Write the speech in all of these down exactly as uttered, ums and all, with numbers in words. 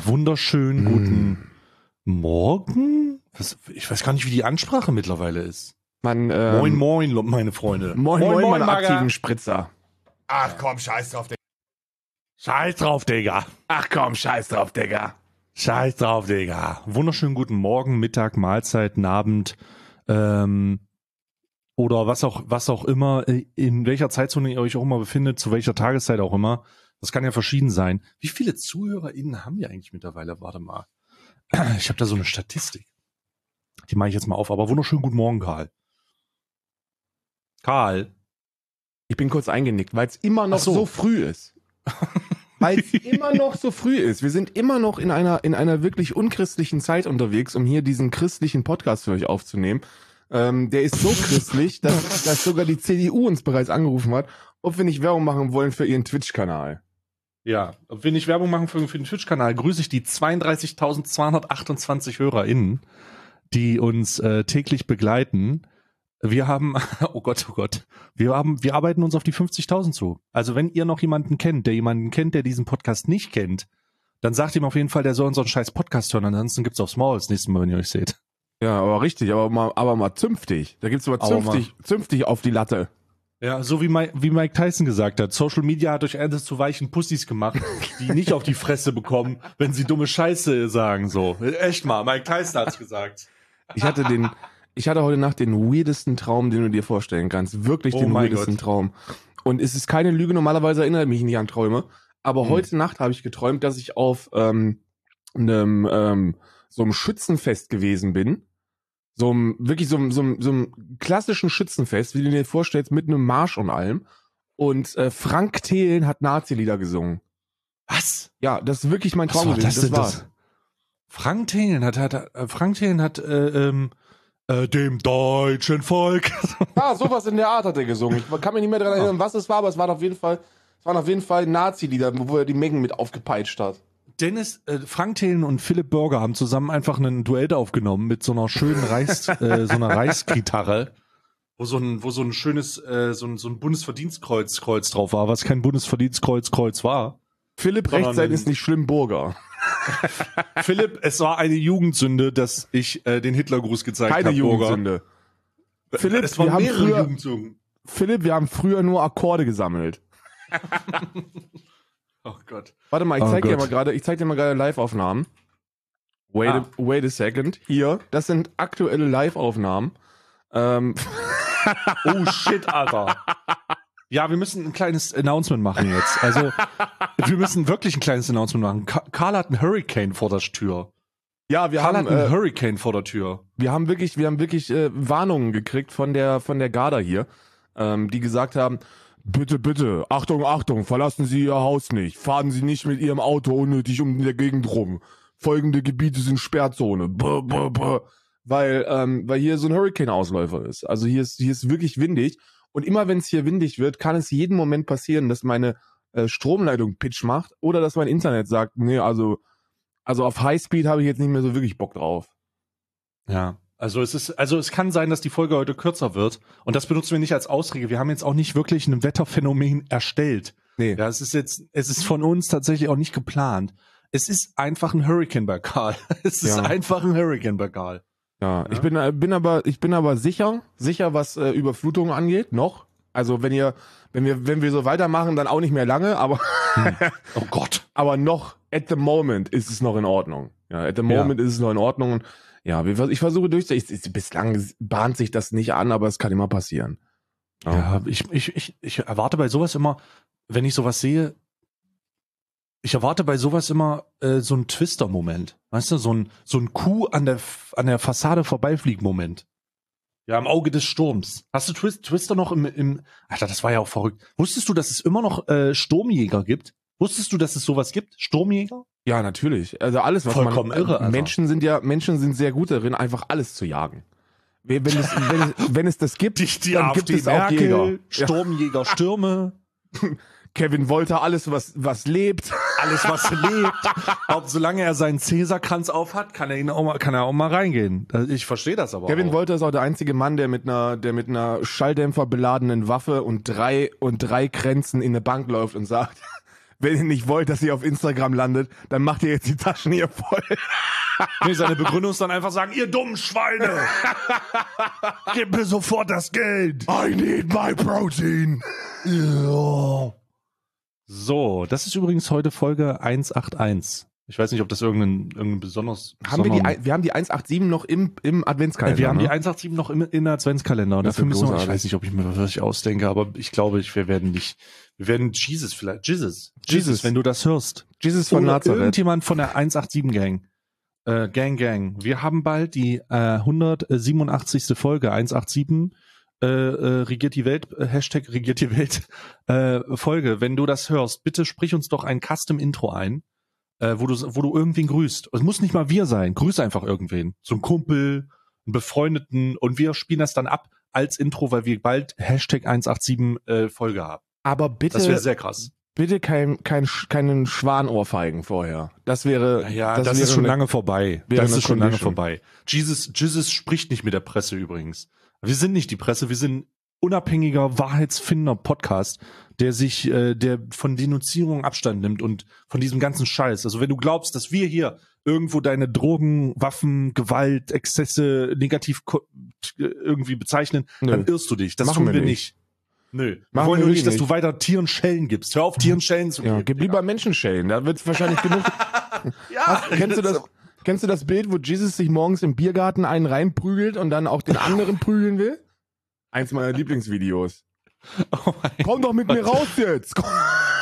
wunderschönen guten Morgen. Was, ich weiß gar nicht, wie die Ansprache mittlerweile ist. Man, ähm, moin, moin, meine Freunde. Moin, moin, moin meine Maga. aktiven Spritzer. Ach komm, scheiß drauf, Digga. Scheiß drauf, Digga. Ach komm, scheiß drauf, Digga. Scheiß drauf, Digga. Wunderschönen guten Morgen, Mittag, Mahlzeit, Abend, ähm, oder was auch, was auch immer, in welcher Zeitzone ihr euch auch immer befindet, zu welcher Tageszeit auch immer. Das kann ja verschieden sein. Wie viele ZuhörerInnen haben wir eigentlich mittlerweile? Warte mal. Ich habe da so eine Statistik. Die mache ich jetzt mal auf. Aber wunderschönen guten Morgen, Karl. Karl. Ich bin kurz eingenickt, weil es immer noch so. so früh ist. Weil es immer noch so früh ist. Wir sind immer noch in einer, in einer wirklich unchristlichen Zeit unterwegs, um hier diesen christlichen Podcast für euch aufzunehmen. Ähm, der ist so christlich, dass, dass sogar die C D U uns bereits angerufen hat, ob wir nicht Werbung machen wollen für ihren Twitch-Kanal. Ja, ob wir nicht Werbung machen für, für den Twitch-Kanal, grüße ich die zweiunddreißigtausendzweihundertachtundzwanzig HörerInnen, die uns äh, täglich begleiten. Wir haben, oh Gott, oh Gott, wir haben, wir arbeiten uns auf die fünfzigtausend zu. Also wenn ihr noch jemanden kennt, der jemanden kennt, der diesen Podcast nicht kennt, dann sagt ihm auf jeden Fall, der soll unseren scheiß Podcast hören, ansonsten gibt's aufs Maul das nächste Mal, wenn ihr euch seht. Ja, aber richtig, aber mal, aber mal zünftig. Da gibt's aber zünftig, zünftig auf die Latte. Ja, so wie Mike, wie Mike Tyson gesagt hat, Social Media hat euch eines zu weichen Pussys gemacht, die nicht auf die Fresse bekommen, wenn sie dumme Scheiße sagen, so. Echt mal, Mike Tyson hat's gesagt. Ich hatte den, ich hatte heute Nacht den weirdesten Traum, den du dir vorstellen kannst. Wirklich Oh den mein weirdesten Gott. Traum. Und es ist keine Lüge, normalerweise erinnere ich mich nicht an Träume. Aber Hm. heute Nacht habe ich geträumt, dass ich auf ähm, einem ähm, so einem Schützenfest gewesen bin. So einem, wirklich so einem, so einem, so einem klassischen Schützenfest, wie du dir vorstellst, mit einem Marsch und allem. Und äh, Frank Thelen hat Nazi-Lieder gesungen. Was? Ja, das ist wirklich mein Was Traum war gewesen. das denn? war's. Das? Frank Thelen hat, hat, äh, Frank Thelen hat, äh, ähm, äh, dem deutschen Volk. Ja, sowas in der Art hat er gesungen. Ich kann mich nicht mehr daran erinnern, was es war, aber es waren auf jeden Fall, es waren auf jeden Fall Nazi-Lieder, wo er die Mengen mit aufgepeitscht hat. Dennis, äh, Frank Thelen und Philipp Burger haben zusammen einfach ein Duett aufgenommen mit so einer schönen Reis, äh, so einer Reisgitarre, wo so ein, wo so ein schönes, äh, so ein, so ein Bundesverdienstkreuz, Kreuz drauf war, was kein Bundesverdienstkreuz, Kreuz war. Philipp Sondern Rechtsein ein- ist nicht schlimm, Burger. Philipp, es war eine Jugendsünde, dass ich äh, den Hitlergruß gezeigt habe. Keine Jugendsünde. Philipp, Es waren wir haben mehrere früher, Jugendsünden. Philipp, wir haben früher nur Akkorde gesammelt. Oh Gott. Warte mal, ich Oh zeig dir Gott. mal gerade, ich zeig dir mal gerade Live-Aufnahmen. Wait, Ah. a, wait a second. Hier, das sind aktuelle Live-Aufnahmen. Ähm, Oh shit, Alter. Ja, wir müssen ein kleines Announcement machen jetzt. Also, wir müssen wirklich ein kleines Announcement machen. Ka- Karl hat einen Hurricane vor der Tür. ja, wir Karl haben, hat einen äh, Hurricane vor der Tür. wir haben wirklich, wir haben wirklich äh, Warnungen gekriegt von der von der Garda hier, ähm, die gesagt haben, bitte, bitte, Achtung, Achtung, verlassen Sie Ihr Haus nicht, fahren Sie nicht mit Ihrem Auto unnötig um in der Gegend rum. Folgende Gebiete sind Sperrzone. Buh, buh, buh. Weil, ähm, weil hier so ein Hurricane-Ausläufer ist. Also hier ist, hier ist wirklich windig. Und immer wenn es hier windig wird, kann es jeden Moment passieren, dass meine äh, Stromleitung Pitch macht oder dass mein Internet sagt, nee, also, also auf Highspeed habe ich jetzt nicht mehr so wirklich Bock drauf. Ja. Also es ist, also es kann sein, dass die Folge heute kürzer wird. Und das benutzen wir nicht als Ausrede. Wir haben jetzt auch nicht wirklich ein Wetterphänomen erstellt. Nee. Ja, es ist jetzt, es ist von uns tatsächlich auch nicht geplant. Es ist einfach ein Hurricane bei Karl. Es ist Ja. einfach ein Hurricane bei Karl. Ja, Ja. ich bin, äh, bin aber, ich bin aber sicher, sicher, was äh, Überflutungen angeht, noch. Also wenn ihr, wenn wir, wenn wir so weitermachen, dann auch nicht mehr lange, aber, Oh Gott. aber noch, at the moment ist es noch in Ordnung. Ja, at the moment ist es noch in Ordnung. Und ja, wir, vers- ich versuche durchzuziehen. Ich- Bislang bahnt sich das nicht an, aber es kann immer passieren. Ja, ich, ich, ich, ich erwarte bei sowas immer, wenn ich sowas sehe, ich erwarte bei sowas immer äh, so einen Twister-Moment. Weißt du, so ein, so ein Kuh an der, an der Fassade vorbeifliegen-Moment. Ja, im Auge des Sturms. Hast du Twist, Twister noch im, im, Alter, das war ja auch verrückt. Wusstest du, dass es immer noch äh, Sturmjäger gibt? Wusstest du, dass es sowas gibt? Sturmjäger? Ja, natürlich. Also alles, was Vollkommen man, irre, Alter. Menschen sind ja, Menschen sind sehr gut darin, einfach alles zu jagen. Wenn es, wenn es, wenn es das gibt, dann gibt es auch Jäger. Ja. Sturmjäger, Stürme, Kevin Wolter, alles, was, was lebt. alles was lebt. Ob solange er seinen Cäsarkranz auf hat, kann er ihn auch mal, kann er auch mal reingehen. Ich verstehe das aber Kevin auch. Wolter ist auch der einzige Mann, der mit einer, der mit einer Schalldämpfer beladenen Waffe und drei, und drei Kränzen in eine Bank läuft und sagt, wenn ihr nicht wollt, dass ihr auf Instagram landet, dann macht ihr jetzt die Taschen hier voll. Nee, seine Begründung ist dann einfach sagen, ihr dummen Schweine, gib mir sofort das Geld. I need my protein. Ja. So, das ist übrigens heute Folge hunderteinundachtzig. Ich weiß nicht, ob das irgendein, irgendein besonders... Haben wir, die, besonderen- wir haben die hundertsiebenundachtzig noch im, im Adventskalender. wir haben die ne? hundertachtzig noch im, in der Adventskalender. Und Das dafür wird müssen wir, ich großartig. weiß nicht, ob ich mir das wirklich ausdenke, aber ich glaube, ich, wir werden nicht, wir werden Jesus vielleicht, Jesus, Jesus, Jesus. wenn du das hörst. Jesus von Oder Nazareth. irgendjemand von der hundertachtzig Gang. Äh, Gang, Gang. Wir haben bald die äh, hundertsiebenundachtzigste Folge, hundertsiebenundachtzig, äh, äh, regiert die Welt, äh, Hashtag regiert die Welt, äh, Folge. Wenn du das hörst, bitte sprich uns doch ein Custom-Intro ein, äh, wo du, wo du irgendwen grüßt. Es muss nicht mal wir sein, grüß einfach irgendwen. So ein Kumpel, einen Befreundeten, und wir spielen das dann ab als Intro, weil wir bald Hashtag hundertsiebenundachtzig äh, Folge haben. Aber bitte, Das wäre sehr krass. bitte kein, kein, keinen Schwanohrfeigen vorher. Das wäre, Ja, das, das, wäre ist schon eine- lange vorbei. wäre Das eine ist schon lange Condition. vorbei. Jesus, Jesus spricht nicht mit der Presse übrigens. Wir sind nicht die Presse, wir sind unabhängiger Wahrheitsfinder-Podcast, der sich, äh, der von Denunzierung Abstand nimmt und von diesem ganzen Scheiß. Also wenn du glaubst, dass wir hier irgendwo deine Drogen, Waffen, Gewalt, Exzesse negativ ko- irgendwie bezeichnen, Nö. dann irrst du dich. Das Machen tun wir wir nicht. nicht. Nö. Wir Machen wollen wir nur nicht, dass wirklich du weiter Tieren Schellen gibst. Hör auf, Tieren Schellen zu Ja, geben. gib lieber Menschen schellen. Da wird's wahrscheinlich genug. Ja, Hast, kennst du das? Kennst du das Bild, wo Jesus sich morgens im Biergarten einen reinprügelt und dann auch den anderen prügeln will? Eins meiner Lieblingsvideos. Oh mein Komm doch mit mir raus jetzt. Komm.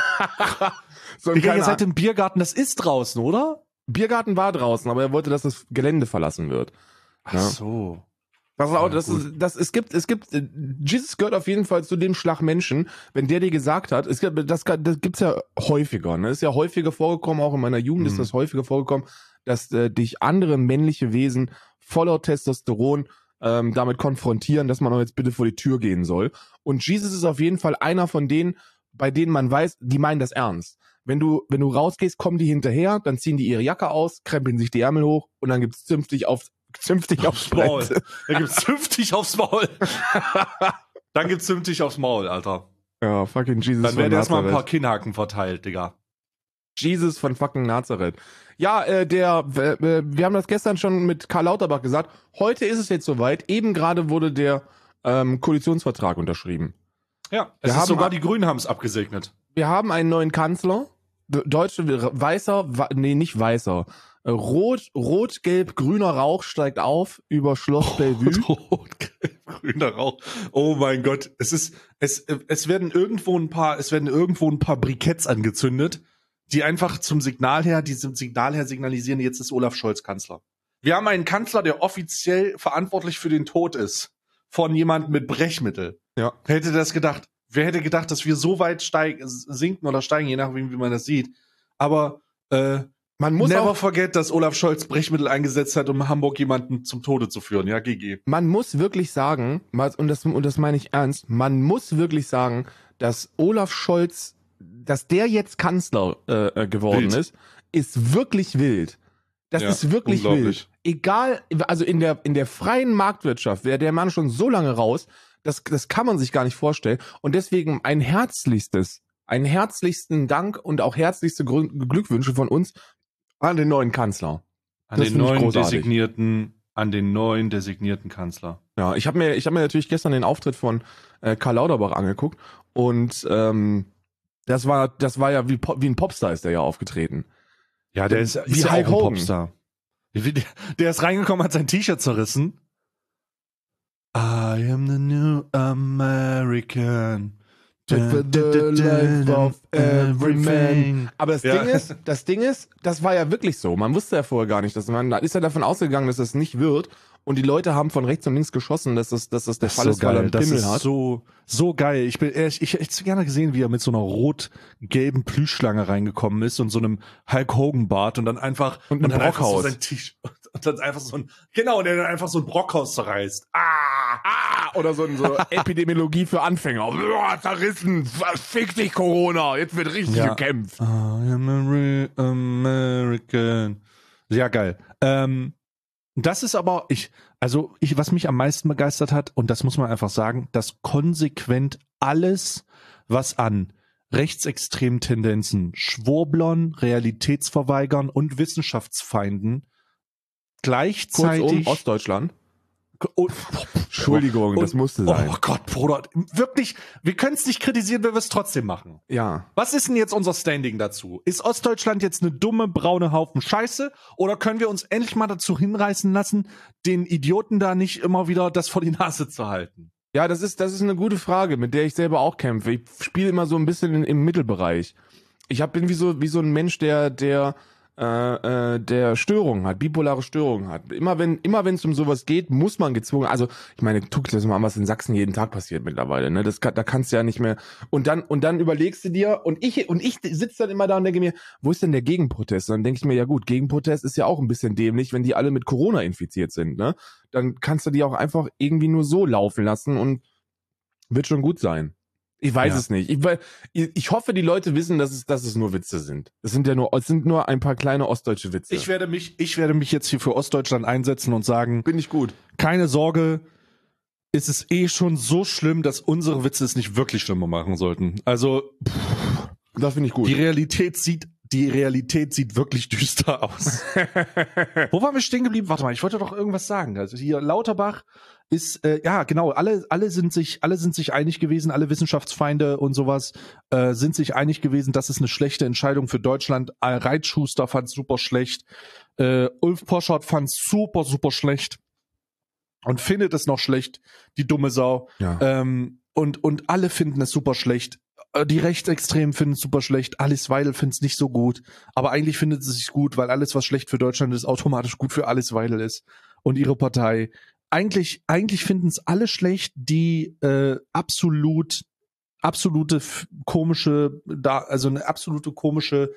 so ein Digga, ihr kleiner seid im Biergarten, das ist draußen, oder? Biergarten war draußen, aber er wollte, dass das Gelände verlassen wird. Ach Ja. so. Das ist auch, Ja, das gut. ist, das, es gibt, es gibt, äh, Jesus gehört auf jeden Fall zu dem Schlag Menschen, wenn der dir gesagt hat, es gibt, das, das gibt's ja häufiger, ne? Ist ja häufiger vorgekommen, auch in meiner Jugend Mhm. ist das häufiger vorgekommen, dass äh, dich andere männliche Wesen voller Testosteron ähm, damit konfrontieren, dass man auch jetzt bitte vor die Tür gehen soll. Und Jesus ist auf jeden Fall einer von denen, bei denen man weiß, die meinen das ernst. Wenn du, wenn du rausgehst, kommen die hinterher, dann ziehen die ihre Jacke aus, krempeln sich die Ärmel hoch und dann gibt's zünftig aufs, zünftig aufs Maul. Brett. Da gibt's zünftig aufs Maul. Dann gibt's zünftig aufs Maul, Alter. Ja, fucking Jesus Dann von werden erstmal ein paar Nazareth. Kinnhaken verteilt, Digga. Jesus von fucking Nazareth. Ja, äh, der, äh, wir haben das gestern schon mit Karl Lauterbach gesagt. Heute ist es jetzt soweit. Eben gerade wurde der ähm, Koalitionsvertrag unterschrieben. Ja, Wir es haben ist sogar a- die Grünen haben es abgesegnet. Wir haben einen neuen Kanzler. De- Deutsche, weißer, wa- nee, nicht weißer. Äh, Rot, rot, gelb, grüner Rauch steigt auf über Schloss Bellevue. Rot, gelb, grüner Rauch. Oh mein Gott, es ist, es, es werden irgendwo ein paar, es werden irgendwo ein paar Briketts angezündet, die einfach zum Signal her, diesem Signal her signalisieren, jetzt ist Olaf Scholz Kanzler. Wir haben einen Kanzler, der offiziell verantwortlich für den Tod ist. Von jemandem mit Brechmittel. Ja. Wer hätte das gedacht? Wer hätte gedacht, dass wir so weit steigen, sinken oder steigen, je nachdem, wie man das sieht. Aber, äh, Man muss never auch, forget, dass Olaf Scholz Brechmittel eingesetzt hat, um Hamburg jemanden zum Tode zu führen. Ja, G G. man muss wirklich sagen, mal- und das, und das meine ich ernst, man muss wirklich sagen, dass Olaf Scholz, dass der jetzt Kanzler äh, äh, geworden Wild. ist, ist wirklich wild. Das Ja, ist wirklich unglaublich. wild. Egal, also in der, in der freien Marktwirtschaft wäre der Mann schon so lange raus, das, das kann man sich gar nicht vorstellen. Und deswegen ein herzlichstes, einen herzlichsten Dank und auch herzlichste Grü- Glückwünsche von uns an den neuen Kanzler. An Das den finde ich neuen großartig. designierten, an den neuen designierten Kanzler. Ja, ich habe mir, ich habe mir natürlich gestern den Auftritt von äh, Karl Lauterbach angeguckt und ähm, das war, das war ja wie, Pop, wie ein Popstar ist der ja aufgetreten. Ja, der ist, Wie ist ja Hulk auch ein Hogan. Popstar. Wie- Der, der ist reingekommen, hat sein T-Shirt zerrissen. I am the new American. For the life of every man. Aber das Ja. Ding ist, das Ding ist, das war ja wirklich so. Man wusste ja vorher gar nicht, dass man, da ist ja davon ausgegangen, dass das nicht wird. Und die Leute haben von rechts und links geschossen, dass das, dass das der Das Fall ist ist, so weil er geil. einen Das Pimmel ist hat. so, so geil. Ich bin, ich, ich hätte gerne gesehen, wie er mit so einer rot-gelben Plüschschlange reingekommen ist und so einem Hulk Hogan Bart und dann einfach, Und einem dann einfach so Brockhaus. sein T-Shirt und dann einfach so ein, genau, und der dann einfach so ein Brockhaus zerreißt. Ah! Ah, oder so, so Epidemiologie für Anfänger. Boah, zerrissen. Fick dich, Corona. Jetzt wird richtig Ja. gekämpft. I am a real American. Ja, geil. Ähm, das ist aber, ich, also ich, was mich am meisten begeistert hat, und das muss man einfach sagen, dass konsequent alles, was an rechtsextremen Tendenzen, Schwurblern, Realitätsverweigern und Wissenschaftsfeinden gleichzeitig... Kurzum, Ostdeutschland. Oh, Entschuldigung, und, das musste sein. Oh Gott, Bruder, wirklich, wir können es nicht kritisieren, wenn wir es trotzdem machen. Ja. Was ist denn jetzt unser Standing dazu? Ist Ostdeutschland jetzt eine dumme, braune Haufen Scheiße? Oder können wir uns endlich mal dazu hinreißen lassen, den Idioten da nicht immer wieder das vor die Nase zu halten? Ja, das ist, das ist eine gute Frage, mit der ich selber auch kämpfe. Ich spiele immer so ein bisschen in, im Mittelbereich. Ich hab, bin wie so, wie so ein Mensch, der, der, äh, äh, der Störungen hat, bipolare Störungen hat. Immer wenn, immer wenn es um sowas geht, muss man gezwungen, also, ich meine, guck dir das mal an, was in Sachsen jeden Tag passiert mittlerweile, ne, das kann, da kannst du ja nicht mehr, und dann, und dann überlegst du dir, und ich, und ich sitze dann immer da und denke mir, wo ist denn der Gegenprotest? Und dann denke ich mir, ja gut, Gegenprotest ist ja auch ein bisschen dämlich, wenn die alle mit Corona infiziert sind, ne, dann kannst du die auch einfach irgendwie nur so laufen lassen und wird schon gut sein. Ich weiß Ja. es nicht. Ich, weil- ich, ich hoffe, die Leute wissen, dass es, dass es nur Witze sind. Es sind ja nur, es sind nur ein paar kleine ostdeutsche Witze. Ich werde mich, ich werde mich jetzt hier für Ostdeutschland einsetzen und sagen, Bin ich gut. keine Sorge, ist es eh schon so schlimm, dass unsere Witze es nicht wirklich schlimmer machen sollten. Also, Das finde ich gut. die Realität sieht, die Realität sieht wirklich düster aus. Wo waren wir stehen geblieben? Warte mal, ich wollte doch irgendwas sagen. Also hier Lauterbach ist, äh, ja genau, alle, alle sind sich, alle sind sich einig gewesen, alle Wissenschaftsfeinde und sowas äh, sind sich einig gewesen, das ist eine schlechte Entscheidung für Deutschland. Äh, Reitschuster fand's super schlecht. Äh, Ulf Poschardt fand's super, super schlecht. Und findet es noch schlecht, die dumme Sau. Ja. Ähm, und, und alle finden es super schlecht. Äh, Die Rechtsextremen finden es super schlecht. Alice Weidel findet es nicht so gut. Aber eigentlich findet sie es gut, weil alles, was schlecht für Deutschland ist, automatisch gut für Alice Weidel ist. Und ihre Partei. Eigentlich, eigentlich finden es alle schlecht, die äh, absolut, absolute f- komische, da, also eine absolute komische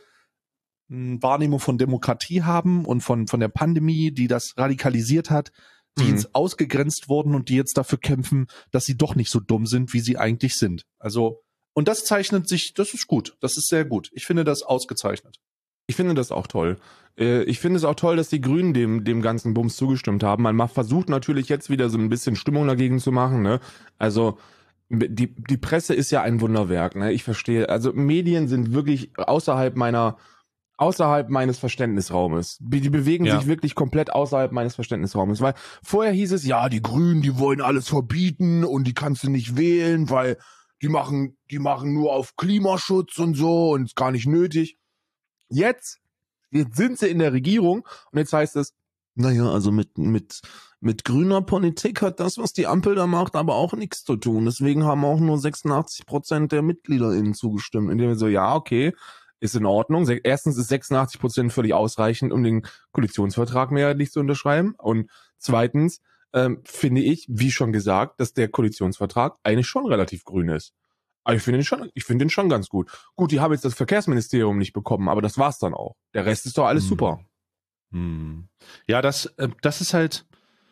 mh, Wahrnehmung von Demokratie haben und von, von der Pandemie, die das radikalisiert hat, die Mhm. jetzt ausgegrenzt wurden und die jetzt dafür kämpfen, dass sie doch nicht so dumm sind, wie sie eigentlich sind. Also, und das zeichnet sich, das ist gut, das ist sehr gut. Ich finde das ausgezeichnet. Ich finde das auch toll. Äh, Ich finde es auch toll, dass die Grünen dem, dem ganzen Bums zugestimmt haben. Man macht, versucht natürlich jetzt wieder so ein bisschen Stimmung dagegen zu machen, ne? Also, die, die Presse ist ja ein Wunderwerk, ne? Ich verstehe. Also, Medien sind wirklich außerhalb meiner, außerhalb meines Verständnisraumes. Die die bewegen Ja. sich wirklich komplett außerhalb meines Verständnisraumes, weil vorher hieß es, ja, die Grünen, die wollen alles verbieten und die kannst du nicht wählen, weil die machen, die machen nur auf Klimaschutz und so und ist gar nicht nötig. Jetzt, jetzt sind sie in der Regierung und jetzt heißt es, naja, also mit, mit, mit grüner Politik hat das, was die Ampel da macht, aber auch nichts zu tun. Deswegen haben auch nur sechsundachtzig Prozent der MitgliederInnen zugestimmt. Indem wir so, ja, okay, ist in Ordnung. Se- Erstens ist sechsundachtzig Prozent völlig ausreichend, um den Koalitionsvertrag mehrheitlich zu unterschreiben. Und zweitens ähm, finde ich, wie schon gesagt, dass der Koalitionsvertrag eigentlich schon relativ grün ist. Aber ich finde den schon, ich finde den schon ganz gut. Gut, die haben jetzt das Verkehrsministerium nicht bekommen, aber das war's dann auch. Der Rest ist doch alles Hm. super. Hm. Ja, das, äh, das ist halt,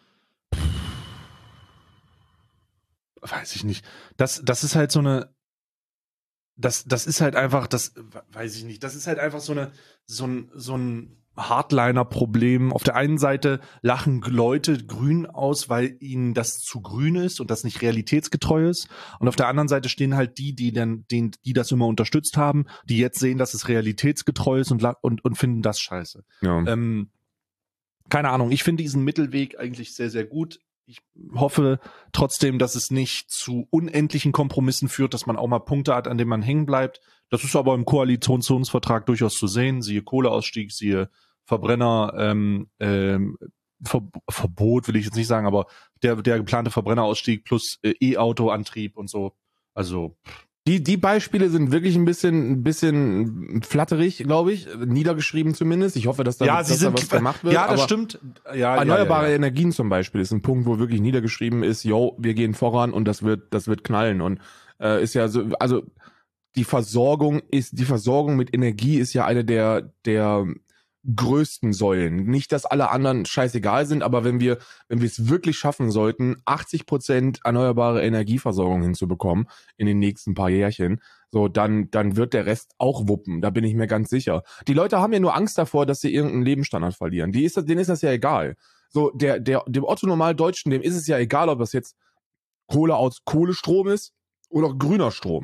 weiß ich nicht. Das, das ist halt so eine, das, das ist halt einfach, das, weiß ich nicht, das ist halt einfach so eine, so ein, so ein Hardliner-Problem. Auf der einen Seite lachen Leute grün aus, weil ihnen das zu grün ist und das nicht realitätsgetreu ist. Und auf der anderen Seite stehen halt die, die dann, den, die das immer unterstützt haben, die jetzt sehen, dass es realitätsgetreu ist und, la- und, und finden das scheiße. Ja. Ähm, keine Ahnung, ich finde diesen Mittelweg eigentlich sehr, sehr gut. Ich hoffe trotzdem, dass es nicht zu unendlichen Kompromissen führt, dass man auch mal Punkte hat, an denen man hängen bleibt. Das ist aber im Koalitionsvertrag durchaus zu sehen. Siehe Kohleausstieg, siehe Verbrenner, ähm, ähm, Ver Verbot will ich jetzt nicht sagen, aber der, der geplante Verbrennerausstieg plus äh, E-Auto-Antrieb und so. Also, Die, die Beispiele sind wirklich ein bisschen, ein bisschen flatterig, glaube ich, niedergeschrieben zumindest. Ich hoffe, dass da, ja, dass sie da sind, was gemacht wird. ja, das aber stimmt. Ja, Erneuerbare ja, ja, ja. Energien zum Beispiel ist ein Punkt, wo wirklich niedergeschrieben ist, yo, wir gehen voran und das wird, das wird knallen. Und äh, ist ja so, also die Versorgung ist, die Versorgung mit Energie ist ja eine der, der größten Säulen. Nicht, dass alle anderen scheißegal sind, aber wenn wir, wenn wir es wirklich schaffen sollten, achtzig Prozent erneuerbare Energieversorgung hinzubekommen in den nächsten paar Jährchen, so, dann, dann wird der Rest auch wuppen. Da bin ich mir ganz sicher. Die Leute haben ja nur Angst davor, dass sie irgendeinen Lebensstandard verlieren. Die ist das, denen ist das ja egal. So, der, der, dem Otto-Normal-Deutschen, dem ist es ja egal, ob das jetzt Kohle aus Kohlestrom ist oder grüner Strom.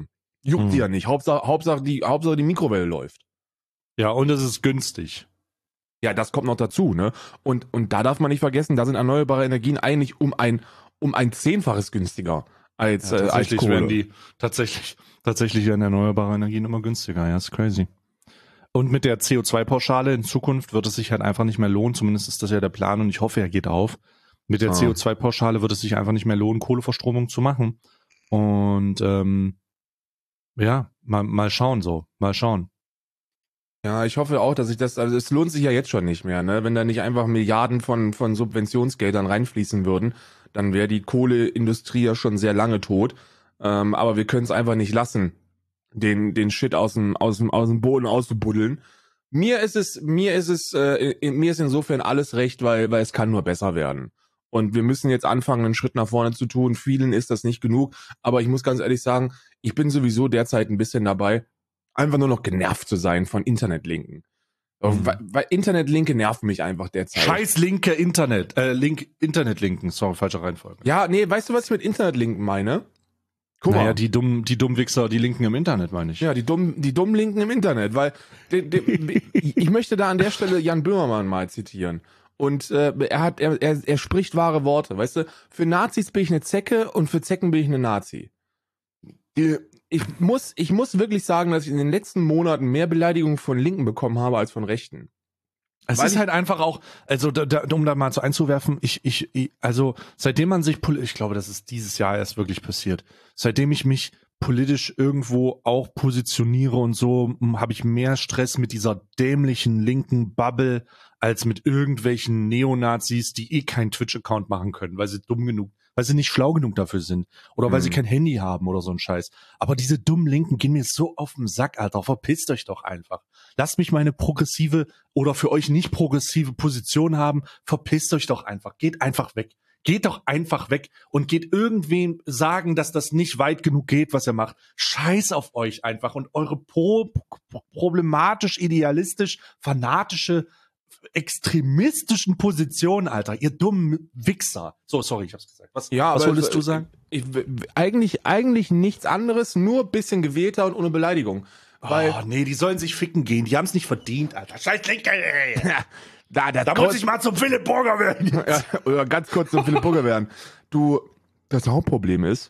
Juckt Mhm. die ja nicht. Hauptsache, Hauptsache, die, Hauptsache die Mikrowelle läuft. Ja, und es ist günstig. Ja, das kommt noch dazu, ne? Und, und da darf man nicht vergessen, da sind erneuerbare Energien eigentlich um ein, um ein Zehnfaches günstiger als, Ja, äh, als tatsächlich Kohle. werden die, tatsächlich, tatsächlich werden erneuerbare Energien immer günstiger. Ja, ist crazy. Und mit der C O zwei Pauschale in Zukunft wird es sich halt einfach nicht mehr lohnen. Zumindest ist das ja der Plan und ich hoffe, er geht auf. Mit der Ah. C O zwei Pauschale wird es sich einfach nicht mehr lohnen, Kohleverstromung zu machen. Und ähm, ja, mal, mal schauen so, mal schauen. Ja, ich hoffe auch, dass ich das, also es lohnt sich ja jetzt schon nicht mehr, ne? Wenn da nicht einfach Milliarden von, von Subventionsgeldern reinfließen würden, dann wäre die Kohleindustrie ja schon sehr lange tot. Ähm, aber wir können es einfach nicht lassen, den, den Shit aus dem, aus dem, aus dem Boden auszubuddeln. Mir ist es, mir ist es, äh, in, mir ist insofern alles recht, weil, weil es kann nur besser werden. Und wir müssen jetzt anfangen, einen Schritt nach vorne zu tun. Vielen ist das nicht genug. Aber ich muss ganz ehrlich sagen, ich bin sowieso derzeit ein bisschen dabei, einfach nur noch genervt zu sein von Internetlinken. Mhm. Weil, weil Internetlinke nerven mich einfach derzeit. Scheiß linke Internet, äh, Link, Internetlinken, sorry, falsche Reihenfolge. Ja, nee, weißt du, was ich mit Internetlinken meine? Guck Naja, mal. die dummen, die dummen Wichser, die Linken im Internet, meine ich. Ja, die dummen, die dummen Linken im Internet, weil de, de, ich möchte da an der Stelle Jan Böhmermann mal zitieren. Und äh, er hat, er, er, er spricht wahre Worte, weißt du? Für Nazis bin ich eine Zecke und für Zecken bin ich eine Nazi. Die, ich muss, ich muss wirklich sagen, dass ich in den letzten Monaten mehr Beleidigungen von Linken bekommen habe als von Rechten. Es Weil ist ich- halt einfach auch, also da, da, um da mal so einzuwerfen, ich, ich, ich, also seitdem man sich, poli- ich glaube, das ist dieses Jahr erst wirklich passiert, seitdem ich mich politisch irgendwo auch positioniere und so, m, habe ich mehr Stress mit dieser dämlichen linken Bubble als mit irgendwelchen Neonazis, die eh keinen Twitch-Account machen können, weil sie dumm genug, weil sie nicht schlau genug dafür sind oder weil Mhm. sie kein Handy haben oder so ein Scheiß. Aber diese dummen Linken gehen mir so auf den Sack, Alter. Verpisst euch doch einfach. Lasst mich meine progressive oder für euch nicht progressive Position haben. Verpisst euch doch einfach. Geht einfach weg. Geht doch einfach weg und geht irgendwem sagen, dass das nicht weit genug geht, was er macht. Scheiß auf euch einfach und eure pro problematisch, idealistisch, fanatische, extremistischen Positionen, Alter. Ihr dummen Wichser. So, sorry, ich hab's gesagt. Was, Ja, was aber wolltest es- du sagen? Ich, eigentlich, eigentlich nichts anderes, nur ein bisschen gewählter und ohne Beleidigung. Weil, oh, nee, die sollen sich ficken gehen. Die haben's nicht verdient, Alter. Scheiß Linke, ey. da, da, Da muss ich mal zum Philipp Burger werden. ja, oder ganz kurz zum Philipp Burger werden. Du, das Hauptproblem ist,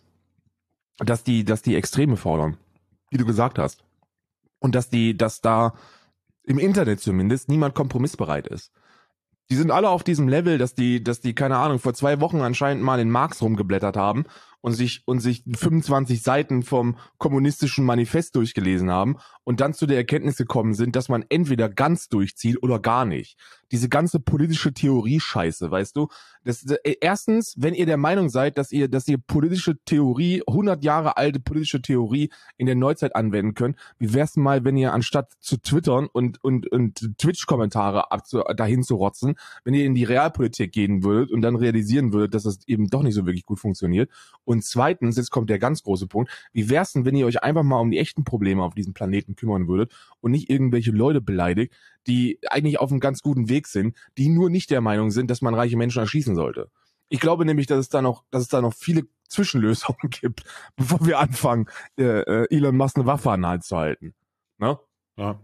dass die, dass die Extreme fordern, wie du gesagt hast. Und dass die, dass da im Internet zumindest niemand kompromissbereit ist. Die sind alle auf diesem Level, dass die, dass die, keine Ahnung, vor zwei Wochen anscheinend mal in Marx rumgeblättert haben und sich, und sich fünfundzwanzig Seiten vom kommunistischen Manifest durchgelesen haben und dann zu der Erkenntnis gekommen sind, dass man entweder ganz durchzieht oder gar nicht. Diese ganze politische Theorie-Scheiße, weißt du? Das, das, erstens, wenn ihr der Meinung seid, dass ihr, dass ihr politische Theorie, hundert Jahre alte politische Theorie in der Neuzeit anwenden könnt, wie wär's denn mal, wenn ihr anstatt zu twittern und, und, und Twitch-Kommentare abzu, dahin zu rotzen, wenn ihr in die Realpolitik gehen würdet und dann realisieren würdet, dass das eben doch nicht so wirklich gut funktioniert. Und zweitens, jetzt kommt der ganz große Punkt, wie wär's denn, wenn ihr euch einfach mal um die echten Probleme auf diesem Planeten kümmern würdet und nicht irgendwelche Leute beleidigt, die eigentlich auf einem ganz guten Weg sind, die nur nicht der Meinung sind, dass man reiche Menschen erschießen sollte. Ich glaube nämlich, dass es da noch, dass es da noch viele Zwischenlösungen gibt, bevor wir anfangen, äh, äh, Elon Musk eine Waffe an den Hals zu halten. Ne? Ja.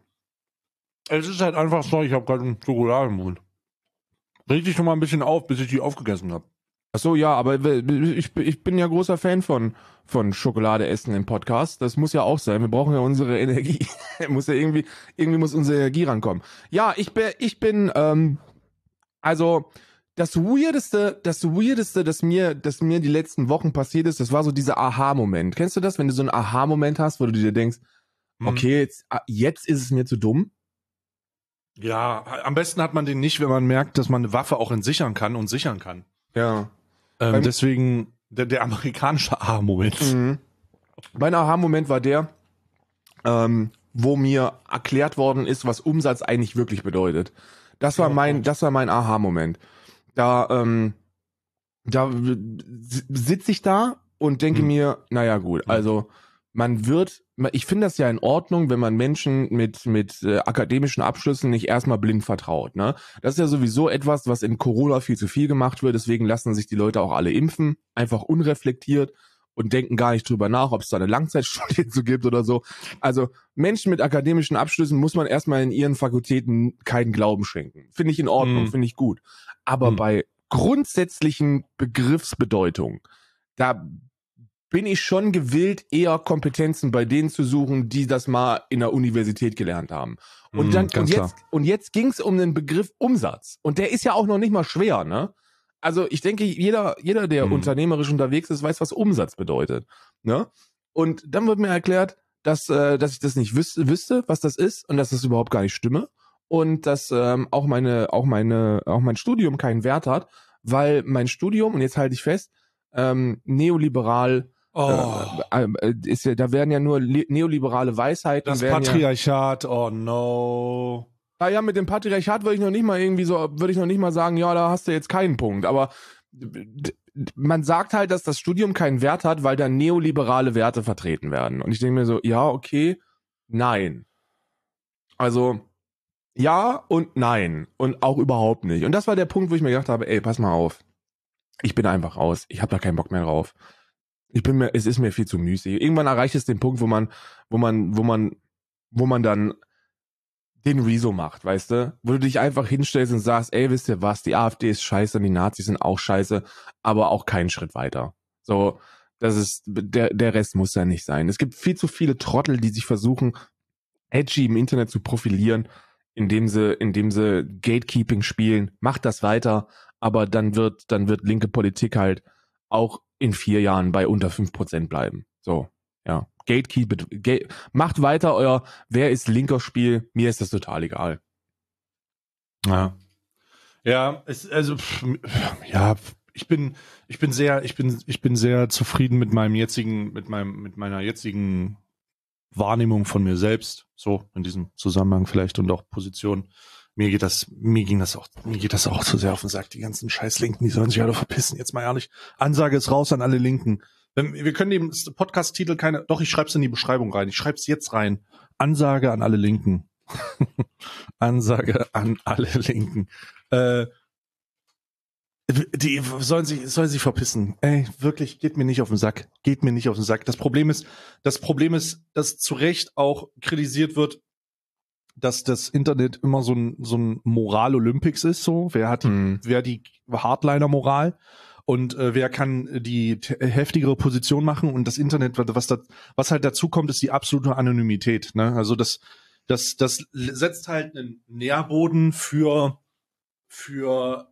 Es ist halt einfach so, ich habe gerade einen Schokolade im Mund. Reg dich noch mal ein bisschen auf, bis ich die aufgegessen habe. Ach so, ja, aber ich, ich bin ja großer Fan von, von Schokolade essen im Podcast. Das muss ja auch sein. Wir brauchen ja unsere Energie. muss ja irgendwie, irgendwie muss unsere Energie rankommen. Ja, ich bin, ich bin, ähm, also, das Weirdeste, das Weirdeste, das mir, das mir die letzten Wochen passiert ist, das war so dieser Aha-Moment. Kennst du das, wenn du so einen Aha-Moment hast, wo du dir denkst, Mhm. okay, jetzt, jetzt ist es mir zu dumm? Ja, am besten hat man den nicht, wenn man merkt, dass man eine Waffe auch entsichern kann und sichern kann. Ja. Ähm, Beim- deswegen der, der amerikanische A-Moment. Mhm. Mein Aha-Moment war der, ähm, wo mir erklärt worden ist, was Umsatz eigentlich wirklich bedeutet. Das war Oh mein, Gott. das war mein Aha-Moment. Da, ähm, da sitze ich da und denke Hm. mir, naja gut, Hm. also man wird, ich finde das ja in Ordnung, wenn man Menschen mit mit äh, akademischen Abschlüssen nicht erstmal blind vertraut. Ne? Das ist ja sowieso etwas, was in Corona viel zu viel gemacht wird. Deswegen lassen sich die Leute auch alle impfen, einfach unreflektiert und denken gar nicht drüber nach, ob es da eine Langzeitstudie zu gibt oder so. Also Menschen mit akademischen Abschlüssen muss man erstmal in ihren Fakultäten keinen Glauben schenken. Finde ich in Ordnung, Mhm. finde ich gut. Aber Mhm. bei grundsätzlichen Begriffsbedeutungen, da bin ich schon gewillt, eher Kompetenzen bei denen zu suchen, die das mal in der Universität gelernt haben. Und Mhm, dann ganz und jetzt und jetzt ging es um den Begriff Umsatz und der ist ja auch noch nicht mal schwer, ne? Also ich denke, jeder jeder der Mhm. unternehmerisch unterwegs ist, weiß, was Umsatz bedeutet, ne? Und dann wird mir erklärt, dass äh, dass ich das nicht wüsste, wüsste, was das ist und dass das überhaupt gar nicht stimme und dass ähm, auch meine auch meine auch mein Studium keinen Wert hat, weil mein Studium, und jetzt halte ich fest, ähm, neoliberal Oh, äh, äh, ist ja, da werden ja nur li- neoliberale Weisheiten. das werden ja, Patriarchat, oh no. ah ja, mit dem Patriarchat würde ich noch nicht mal irgendwie so, würde ich noch nicht mal sagen, ja, da hast du jetzt keinen Punkt. Aber d- d- man sagt halt, dass das Studium keinen Wert hat, weil da neoliberale Werte vertreten werden. Und ich denke mir so, ja, okay, nein. Also ja und nein und auch überhaupt nicht. Und das war der Punkt, wo ich mir gedacht habe, ey, pass mal auf, ich bin einfach raus, ich habe da keinen Bock mehr drauf. Ich bin mir, es ist mir viel zu müßig. Irgendwann erreicht es den Punkt, wo man, wo man, wo man, wo man dann den Rezo macht, weißt du? Wo du dich einfach hinstellst und sagst, ey, wisst ihr was, die AfD ist scheiße und die Nazis sind auch scheiße, aber auch keinen Schritt weiter. So, das ist, der, der Rest muss ja nicht sein. Es gibt viel zu viele Trottel, die sich versuchen, edgy im Internet zu profilieren, indem sie, indem sie Gatekeeping spielen. Macht das weiter, aber dann wird, dann wird linke Politik halt auch in vier Jahren bei unter fünf Prozent bleiben. So, ja. Gatekeep, it, gate, macht weiter euer Wer ist linker Spiel. Mir ist das total egal. Ja. Ja, es, also, pff, ja, ich bin, ich bin sehr, ich bin, ich bin sehr zufrieden mit meinem jetzigen, mit meinem, mit meiner jetzigen Wahrnehmung von mir selbst, so in diesem Zusammenhang vielleicht und auch Position. Mir geht das, mir ging das auch, mir geht das auch zu sehr auf den Sack. Die ganzen scheiß Linken, die sollen sich alle verpissen. Jetzt mal ehrlich. Ansage ist raus an alle Linken. Wenn, wir können dem Podcast-Titel keine, doch, ich schreib's in die Beschreibung rein. Ich schreib's jetzt rein. Ansage an alle Linken. Ansage an alle Linken. Äh, die sollen sich, sollen sich verpissen. Ey, wirklich, geht mir nicht auf den Sack. Geht mir nicht auf den Sack. Das Problem ist, das Problem ist, dass zu Recht auch kritisiert wird, dass das Internet immer so ein, so ein Moral-Olympics ist, so. Wer hat die, Hm. wer die Hardliner-Moral und äh, wer kann die t- heftigere Position machen, und das Internet, was da, was halt dazu kommt, ist die absolute Anonymität, ne? Also das, das, das setzt halt einen Nährboden für, für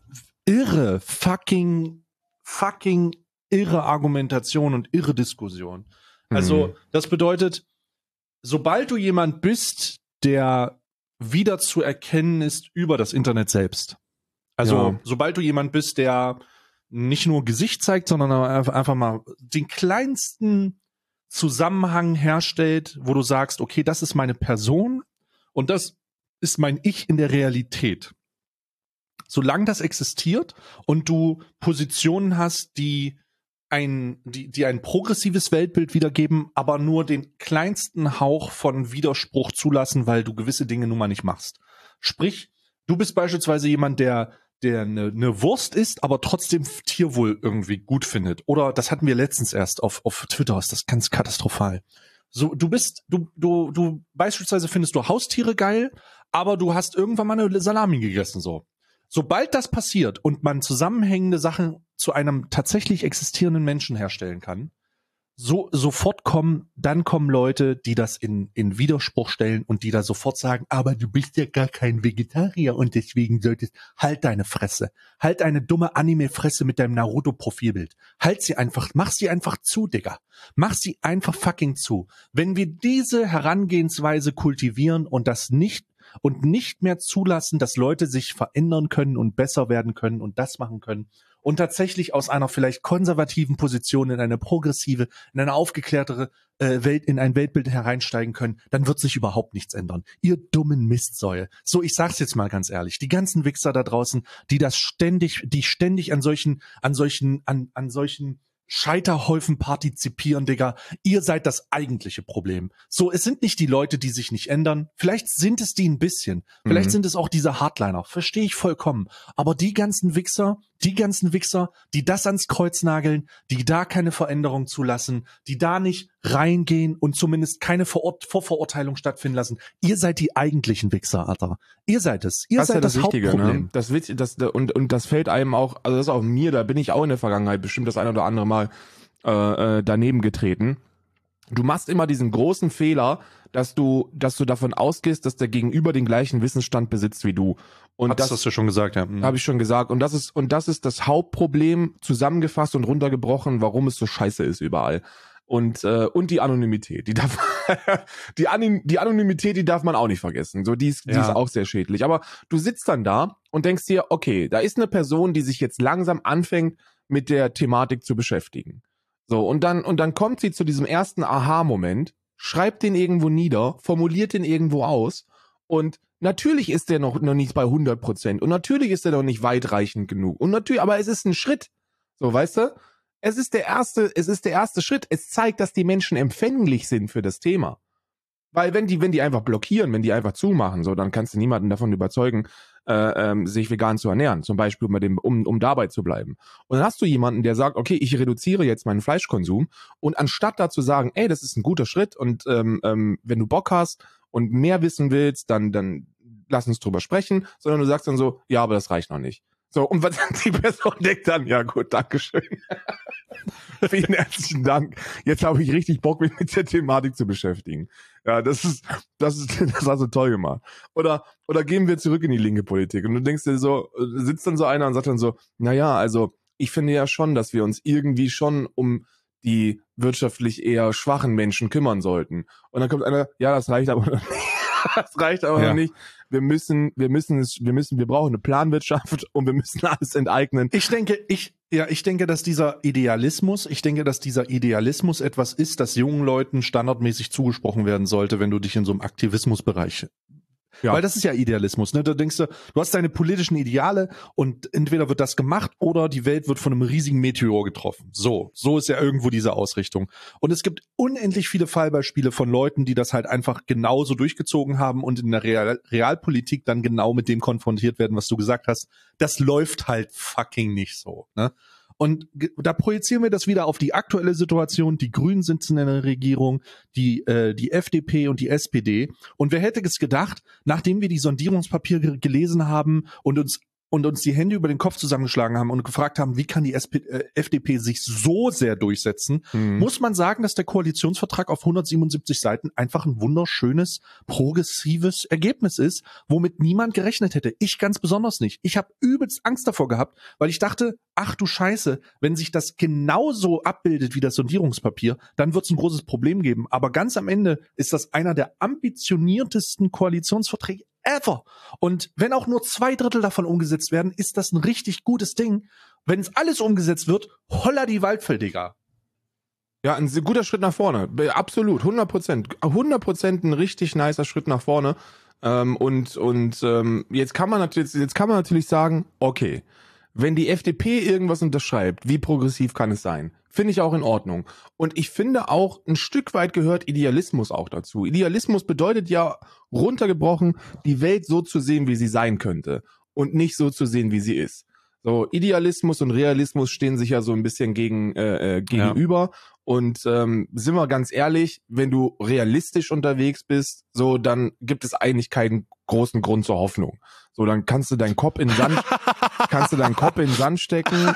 irre, fucking, fucking irre Argumentation und irre Diskussion. Also, Mhm. das bedeutet, sobald du jemand bist, der wieder zu erkennen ist über das Internet selbst. Also, Ja. sobald du jemand bist, der nicht nur Gesicht zeigt, sondern einfach mal den kleinsten Zusammenhang herstellt, wo du sagst, okay, das ist meine Person und das ist mein Ich in der Realität. Solange das existiert und du Positionen hast, die ein, die, die ein progressives Weltbild wiedergeben, aber nur den kleinsten Hauch von Widerspruch zulassen, weil du gewisse Dinge nun mal nicht machst. Sprich, du bist beispielsweise jemand, der der eine, eine Wurst isst, aber trotzdem Tierwohl irgendwie gut findet. Oder das hatten wir letztens erst auf auf Twitter, ist das ganz katastrophal. So, du bist, du, du, du beispielsweise findest du Haustiere geil, aber du hast irgendwann mal eine Salami gegessen, so. Sobald das passiert und man zusammenhängende Sachen zu einem tatsächlich existierenden Menschen herstellen kann, so sofort kommen, dann kommen Leute, die das in, in Widerspruch stellen und die da sofort sagen, aber du bist ja gar kein Vegetarier und deswegen solltest, halt deine Fresse. Halt eine dumme Anime-Fresse mit deinem Naruto-Profilbild. Halt sie einfach, mach sie einfach zu, Digga. Mach sie einfach fucking zu. Wenn wir diese Herangehensweise kultivieren und das nicht und nicht mehr zulassen, dass Leute sich verändern können und besser werden können und das machen können und tatsächlich aus einer vielleicht konservativen Position in eine progressive, in eine aufgeklärtere äh, Welt, in ein Weltbild hereinsteigen können, dann wird sich überhaupt nichts ändern. Ihr dummen Mistsäue. So, ich sag's jetzt mal ganz ehrlich, die ganzen Wichser da draußen, die das ständig, die ständig an solchen, an solchen, an, an solchen Scheiterhäufen partizipieren, Digga. Ihr seid das eigentliche Problem. So, es sind nicht die Leute, die sich nicht ändern. Vielleicht sind es die ein bisschen. Vielleicht Mhm. sind es auch diese Hardliner. Verstehe ich vollkommen. Aber die ganzen Wichser, die ganzen Wichser, die das ans Kreuz nageln, die da keine Veränderung zulassen, die da nicht reingehen und zumindest keine Verur- Vorverurteilung stattfinden lassen. Ihr seid die eigentlichen Wichser, Alter. Ihr seid es. Ihr Das ist seid ja das, das, Wichtige, Hauptproblem. ne? Das Witz, das, und, und das fällt einem auch, also das ist auch mir, da bin ich auch in der Vergangenheit bestimmt das ein oder andere Mal äh, äh, daneben getreten. Du machst immer diesen großen Fehler, dass du, dass du davon ausgehst, dass der Gegenüber den gleichen Wissensstand besitzt wie du. Und Hat's, das hast du schon gesagt, ja. Mhm. habe ich schon gesagt. Und das ist, und das ist das Hauptproblem, zusammengefasst und runtergebrochen, warum es so scheiße ist überall. Und, äh, und die Anonymität, die darf, die, Anim, die Anonymität, die darf man auch nicht vergessen. So, die ist, die Ja. ist auch sehr schädlich. Aber du sitzt dann da und denkst dir, okay, da ist eine Person, die sich jetzt langsam anfängt, mit der Thematik zu beschäftigen. So, und dann, und dann kommt sie zu diesem ersten Aha-Moment, schreibt den irgendwo nieder, formuliert den irgendwo aus und natürlich ist der noch, noch nicht bei hundert Prozent und natürlich ist der noch nicht weitreichend genug und natürlich, aber es ist ein Schritt. So, weißt du? Es ist der erste, es ist der erste Schritt. Es zeigt, dass die Menschen empfänglich sind für das Thema. Weil wenn die, wenn die einfach blockieren, wenn die einfach zumachen, so, dann kannst du niemanden davon überzeugen, äh, ähm, sich vegan zu ernähren. Zum Beispiel, um, dem, um, um dabei zu bleiben. Und dann hast du jemanden, der sagt, okay, ich reduziere jetzt meinen Fleischkonsum. Und anstatt da zu sagen, ey, das ist ein guter Schritt und ähm, ähm, wenn du Bock hast und mehr wissen willst, dann, dann lass uns drüber sprechen. Sondern du sagst dann so, ja, aber das reicht noch nicht. So, und was die Person denkt dann, ja gut, dankeschön. Vielen herzlichen Dank. Jetzt habe ich richtig Bock, mich mit der Thematik zu beschäftigen. Ja, das ist, das ist, das hast du toll gemacht. Oder, oder gehen wir zurück in die linke Politik und du denkst dir so, sitzt dann so einer und sagt dann so, na ja, also ich finde ja schon, dass wir uns irgendwie schon um die wirtschaftlich eher schwachen Menschen kümmern sollten. Und dann kommt einer, ja, das reicht aber noch nicht. Das reicht aber Ja. noch nicht. Wir müssen, wir müssen es, wir müssen, wir brauchen eine Planwirtschaft und wir müssen alles enteignen. Ich denke, ich, ja, ich denke, dass dieser Idealismus, ich denke, dass dieser Idealismus etwas ist, das jungen Leuten standardmäßig zugesprochen werden sollte, wenn du dich in so einem Aktivismusbereich. Ja. Weil das ist ja Idealismus, ne? Da denkst du, du hast deine politischen Ideale und entweder wird das gemacht oder die Welt wird von einem riesigen Meteor getroffen. So, so ist ja irgendwo diese Ausrichtung. Und es gibt unendlich viele Fallbeispiele von Leuten, die das halt einfach genauso durchgezogen haben und in der Real Realpolitik dann genau mit dem konfrontiert werden, was du gesagt hast. Das läuft halt fucking nicht so, ne? Und ge- da projizieren wir das wieder auf die aktuelle Situation. Die Grünen sitzen in der Regierung, die äh, die F D P und die S P D. Und wer hätte es gedacht, nachdem wir die Sondierungspapiere gelesen haben und uns und uns die Hände über den Kopf zusammengeschlagen haben und gefragt haben, wie kann die S P, äh, F D P sich so sehr durchsetzen, Mhm. muss man sagen, dass der Koalitionsvertrag auf hundertsiebenundsiebzig Seiten einfach ein wunderschönes, progressives Ergebnis ist, womit niemand gerechnet hätte. Ich ganz besonders nicht. Ich habe übelst Angst davor gehabt, weil ich dachte, ach du Scheiße, wenn sich das genauso abbildet wie das Sondierungspapier, dann wird es ein großes Problem geben. Aber ganz am Ende ist das einer der ambitioniertesten Koalitionsverträge ever. Und wenn auch nur zwei Drittel davon umgesetzt werden, ist das ein richtig gutes Ding. Wenn es alles umgesetzt wird, holla die Waldfell, Digga. Ja, ein sehr guter Schritt nach vorne. Absolut, hundert Prozent. hundert Prozent ein richtig nicer Schritt nach vorne. Ähm, und und ähm, jetzt kann man natürlich, jetzt kann man natürlich sagen, okay, wenn die F D P irgendwas unterschreibt, wie progressiv kann es sein? Finde ich auch in Ordnung. Und ich finde auch, ein Stück weit gehört Idealismus auch dazu. Idealismus bedeutet ja, runtergebrochen, die Welt so zu sehen, wie sie sein könnte. Und nicht so zu sehen, wie sie ist. So, Idealismus und Realismus stehen sich ja so ein bisschen gegen, äh, äh, gegenüber. Ja. Und ähm, sind wir ganz ehrlich, wenn du realistisch unterwegs bist, so, dann gibt es eigentlich keinen großen Grund zur Hoffnung. So, dann kannst du deinen Kopf in den Sand, kannst du deinen Kopf in den Sand stecken.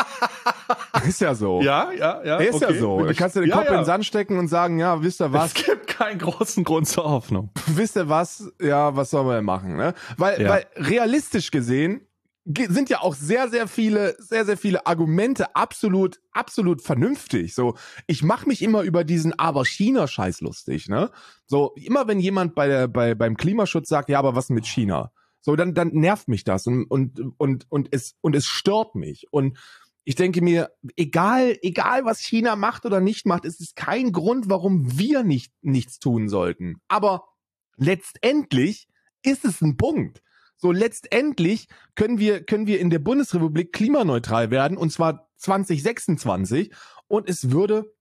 Ist ja so. Ja, ja, ja. Ist okay. ja so. Ich, kannst du den ja, Kopf ja. in den Sand stecken und sagen, ja, wisst ihr was? Es gibt keinen großen Grund zur Hoffnung. Wisst ihr was? Ja, was soll man denn machen, ne? Weil, Ja. weil realistisch gesehen ge- sind ja auch sehr, sehr viele, sehr, sehr viele Argumente absolut, absolut vernünftig. So, ich mache mich immer über diesen Aber-China-Scheiß lustig, ne? So, immer wenn jemand bei der, bei, beim Klimaschutz sagt, ja, aber was mit China? So, dann, dann nervt mich das und, und, und, und es, und es stört mich. Und ich denke mir, egal, egal was China macht oder nicht macht, es ist kein Grund, warum wir nicht, nichts tun sollten. Aber letztendlich ist es ein Punkt. So, letztendlich können wir, können wir in der Bundesrepublik klimaneutral werden und zwar zwanzig sechsundzwanzig und es würde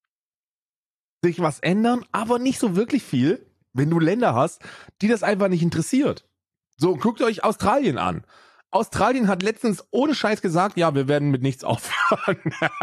sich was ändern, aber nicht so wirklich viel, wenn du Länder hast, die das einfach nicht interessiert. So, guckt euch Australien an. Australien hat letztens ohne Scheiß gesagt, ja, wir werden mit nichts aufhören.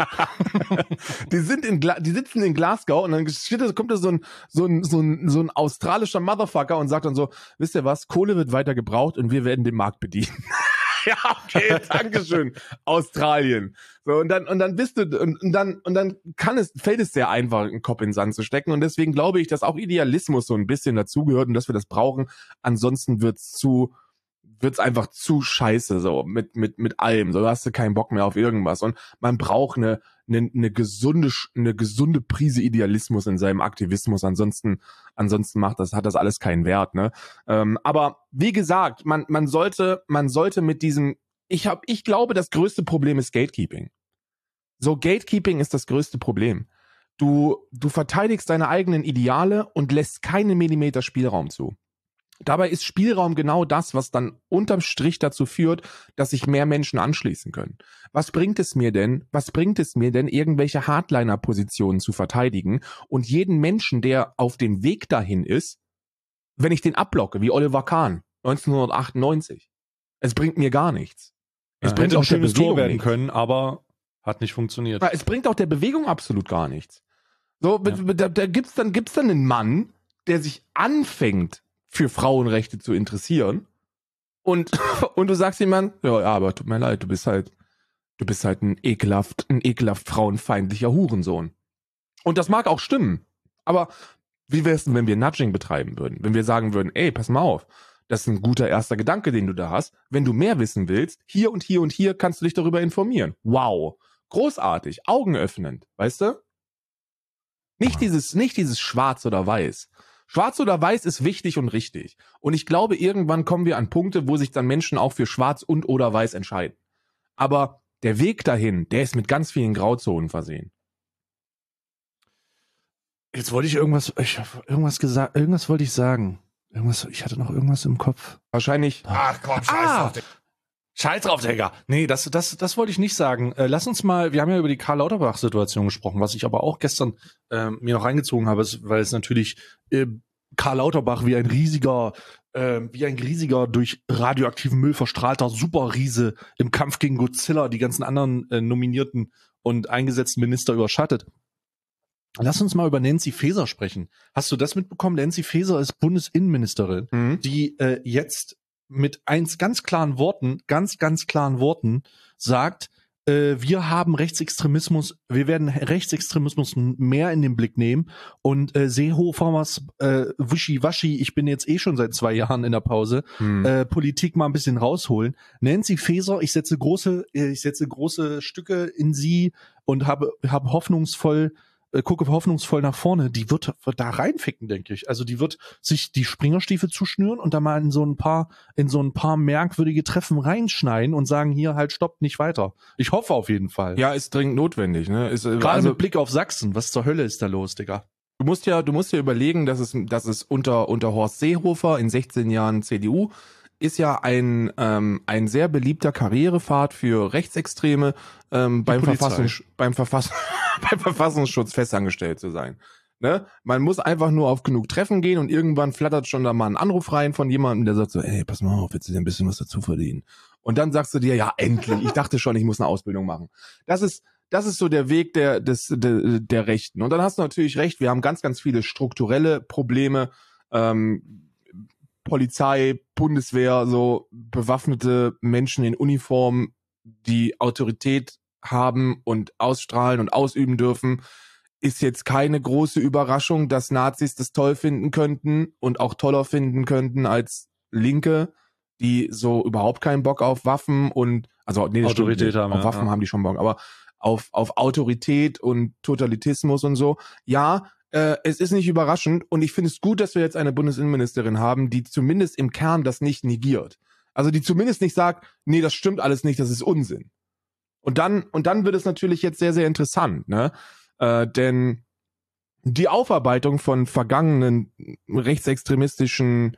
die sind in Gla- die sitzen in Glasgow und dann steht, kommt da so ein, so ein, so ein, so ein australischer Motherfucker und sagt dann so, wisst ihr was, Kohle wird weiter gebraucht und wir werden den Markt bedienen. ja, okay, dankeschön, Australien. So, und dann, und dann bist du, und, und dann, und dann kann es, fällt es sehr einfach, einen Kopf in den Sand zu stecken. Und deswegen glaube ich, dass auch Idealismus so ein bisschen dazugehört und dass wir das brauchen. Ansonsten wird's zu, wird's einfach zu scheiße, so, mit, mit, mit allem. So, da hast du keinen Bock mehr auf irgendwas. Und man braucht eine, eine, eine gesunde, eine gesunde Prise Idealismus in seinem Aktivismus. Ansonsten, ansonsten macht das, hat das alles keinen Wert, ne? Ähm, aber wie gesagt, man, man sollte, man sollte mit diesem, ich hab, ich glaube, das größte Problem ist Gatekeeping. So, Gatekeeping ist das größte Problem. Du, du verteidigst deine eigenen Ideale und lässt keinen Millimeter Spielraum zu. Dabei ist Spielraum genau das, was dann unterm Strich dazu führt, dass sich mehr Menschen anschließen können. Was bringt es mir denn, was bringt es mir denn, irgendwelche Hardliner-Positionen zu verteidigen und jeden Menschen, der auf dem Weg dahin ist, wenn ich den abblocke, wie Oliver Kahn, neunzehnhundertachtundneunzig. Es bringt mir gar nichts. Es Ja, bringt hätte auch ein schönes der Bewegung Tor werden nichts. können, aber hat nicht funktioniert. Ja, es bringt auch der Bewegung absolut gar nichts. So, Ja. da, da gibt's dann, gibt's dann einen Mann, der sich anfängt, für Frauenrechte zu interessieren. Und, und du sagst jemand, ja, ja, aber tut mir leid, du bist halt, du bist halt ein ekelhaft, ein ekelhaft frauenfeindlicher Hurensohn. Und das mag auch stimmen. Aber wie wär's denn, wenn wir Nudging betreiben würden? Wenn wir sagen würden, ey, pass mal auf, das ist ein guter erster Gedanke, den du da hast. Wenn du mehr wissen willst, hier und hier und hier kannst du dich darüber informieren. Wow. Großartig. Augenöffnend. Weißt du? Nicht dieses, nicht dieses Schwarz oder Weiß. Schwarz oder Weiß ist wichtig und richtig. Und ich glaube, irgendwann kommen wir an Punkte, wo sich dann Menschen auch für Schwarz und oder Weiß entscheiden. Aber der Weg dahin, der ist mit ganz vielen Grauzonen versehen. Jetzt wollte ich irgendwas, ich hab irgendwas gesagt, irgendwas wollte ich sagen. Irgendwas, ich hatte noch irgendwas im Kopf. Wahrscheinlich. Ach komm, scheiß Ah! drauf, Digga. Scheiß drauf, Digga. Nee, das, das, das wollte ich nicht sagen. Äh, lass uns mal, wir haben ja über die Karl Lauterbach-Situation gesprochen, was ich aber auch gestern äh, mir noch reingezogen habe, ist, weil es natürlich äh, Karl Lauterbach wie ein riesiger, äh, wie ein riesiger durch radioaktiven Müll verstrahlter Superriese im Kampf gegen Godzilla die ganzen anderen äh, nominierten und eingesetzten Minister überschattet. Lass uns mal über Nancy Faeser sprechen. Hast du das mitbekommen? Nancy Faeser ist Bundesinnenministerin, Mhm. die äh, jetzt mit eins ganz klaren Worten, ganz, ganz klaren Worten sagt, äh, wir haben Rechtsextremismus, wir werden Rechtsextremismus mehr in den Blick nehmen und äh, Seehofers äh, Wischiwaschi, ich bin jetzt eh schon seit zwei Jahren in der Pause, Hm. äh, Politik mal ein bisschen rausholen. Nancy Faeser, ich setze große, äh, ich setze große Stücke in sie und habe, habe hoffnungsvoll äh, gucke hoffnungsvoll nach vorne, die wird, wird da reinficken, denke ich. Also die wird sich die Springerstiefel zuschnüren und da mal in so ein paar, in so ein paar merkwürdige Treffen reinschneiden und sagen, hier halt stoppt nicht weiter. Ich hoffe auf jeden Fall. Ja, ist dringend notwendig, ne? Ist, äh, Gerade also, mit Blick auf Sachsen, was zur Hölle ist da los, Digga? du musst ja, du musst ja überlegen, dass es, dass es unter, unter Horst Seehofer in sechzehn Jahren C D U ist ja ein, ähm, ein sehr beliebter Karrierepfad für Rechtsextreme, ähm, beim, Polizei. Verfassungs, beim, Verfass, beim Verfassungsschutz festangestellt zu sein. Ne? Man muss einfach nur auf genug Treffen gehen und irgendwann flattert schon da mal ein Anruf rein von jemandem, der sagt so, ey, pass mal auf, willst du dir ein bisschen was dazu verdienen? Und dann sagst du dir, ja, endlich, ich dachte schon, ich muss eine Ausbildung machen. Das ist, das ist so der Weg der, des, der, der Rechten. Und dann hast du natürlich recht, wir haben ganz, ganz viele strukturelle Probleme, ähm, Polizei, Bundeswehr, so bewaffnete Menschen in Uniform, die Autorität haben und ausstrahlen und ausüben dürfen, ist jetzt keine große Überraschung, dass Nazis das toll finden könnten und auch toller finden könnten als Linke, die so überhaupt keinen Bock auf Waffen und, also nee, das stimmt Autorität nicht. haben, auf ja, Waffen ja. haben die schon Bock, aber auf, auf Autorität und Totalitismus und so, ja, äh, es ist nicht überraschend und ich finde es gut, dass wir jetzt eine Bundesinnenministerin haben, die zumindest im Kern das nicht negiert. Also die zumindest nicht sagt, nee, das stimmt alles nicht, das ist Unsinn. Und dann, und dann wird es natürlich jetzt sehr, sehr interessant, ne? Äh, denn die Aufarbeitung von vergangenen rechtsextremistischen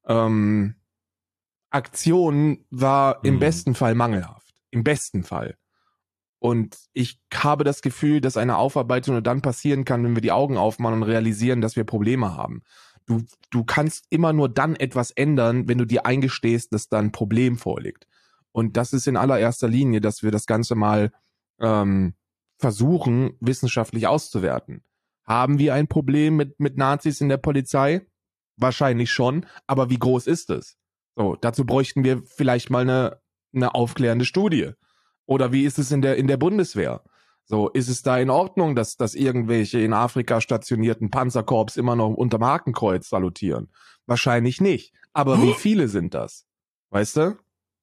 ähm, Aktionen war im Mhm. besten Fall mangelhaft. Im besten Fall. Und ich habe das Gefühl, dass eine Aufarbeitung nur dann passieren kann, wenn wir die Augen aufmachen und realisieren, dass wir Probleme haben. Du, du kannst immer nur dann etwas ändern, wenn du dir eingestehst, dass da ein Problem vorliegt. Und das ist in allererster Linie, dass wir das Ganze mal ähm, versuchen, wissenschaftlich auszuwerten. Haben wir ein Problem mit, mit Nazis in der Polizei? Wahrscheinlich schon, aber wie groß ist es? So, dazu bräuchten wir vielleicht mal eine, eine aufklärende Studie. Oder wie ist es in der, in der Bundeswehr? So, ist es da in Ordnung, dass, dass irgendwelche in Afrika stationierten Panzerkorps immer noch unter Hakenkreuz salutieren? Wahrscheinlich nicht. Aber wie viele sind das? Weißt du?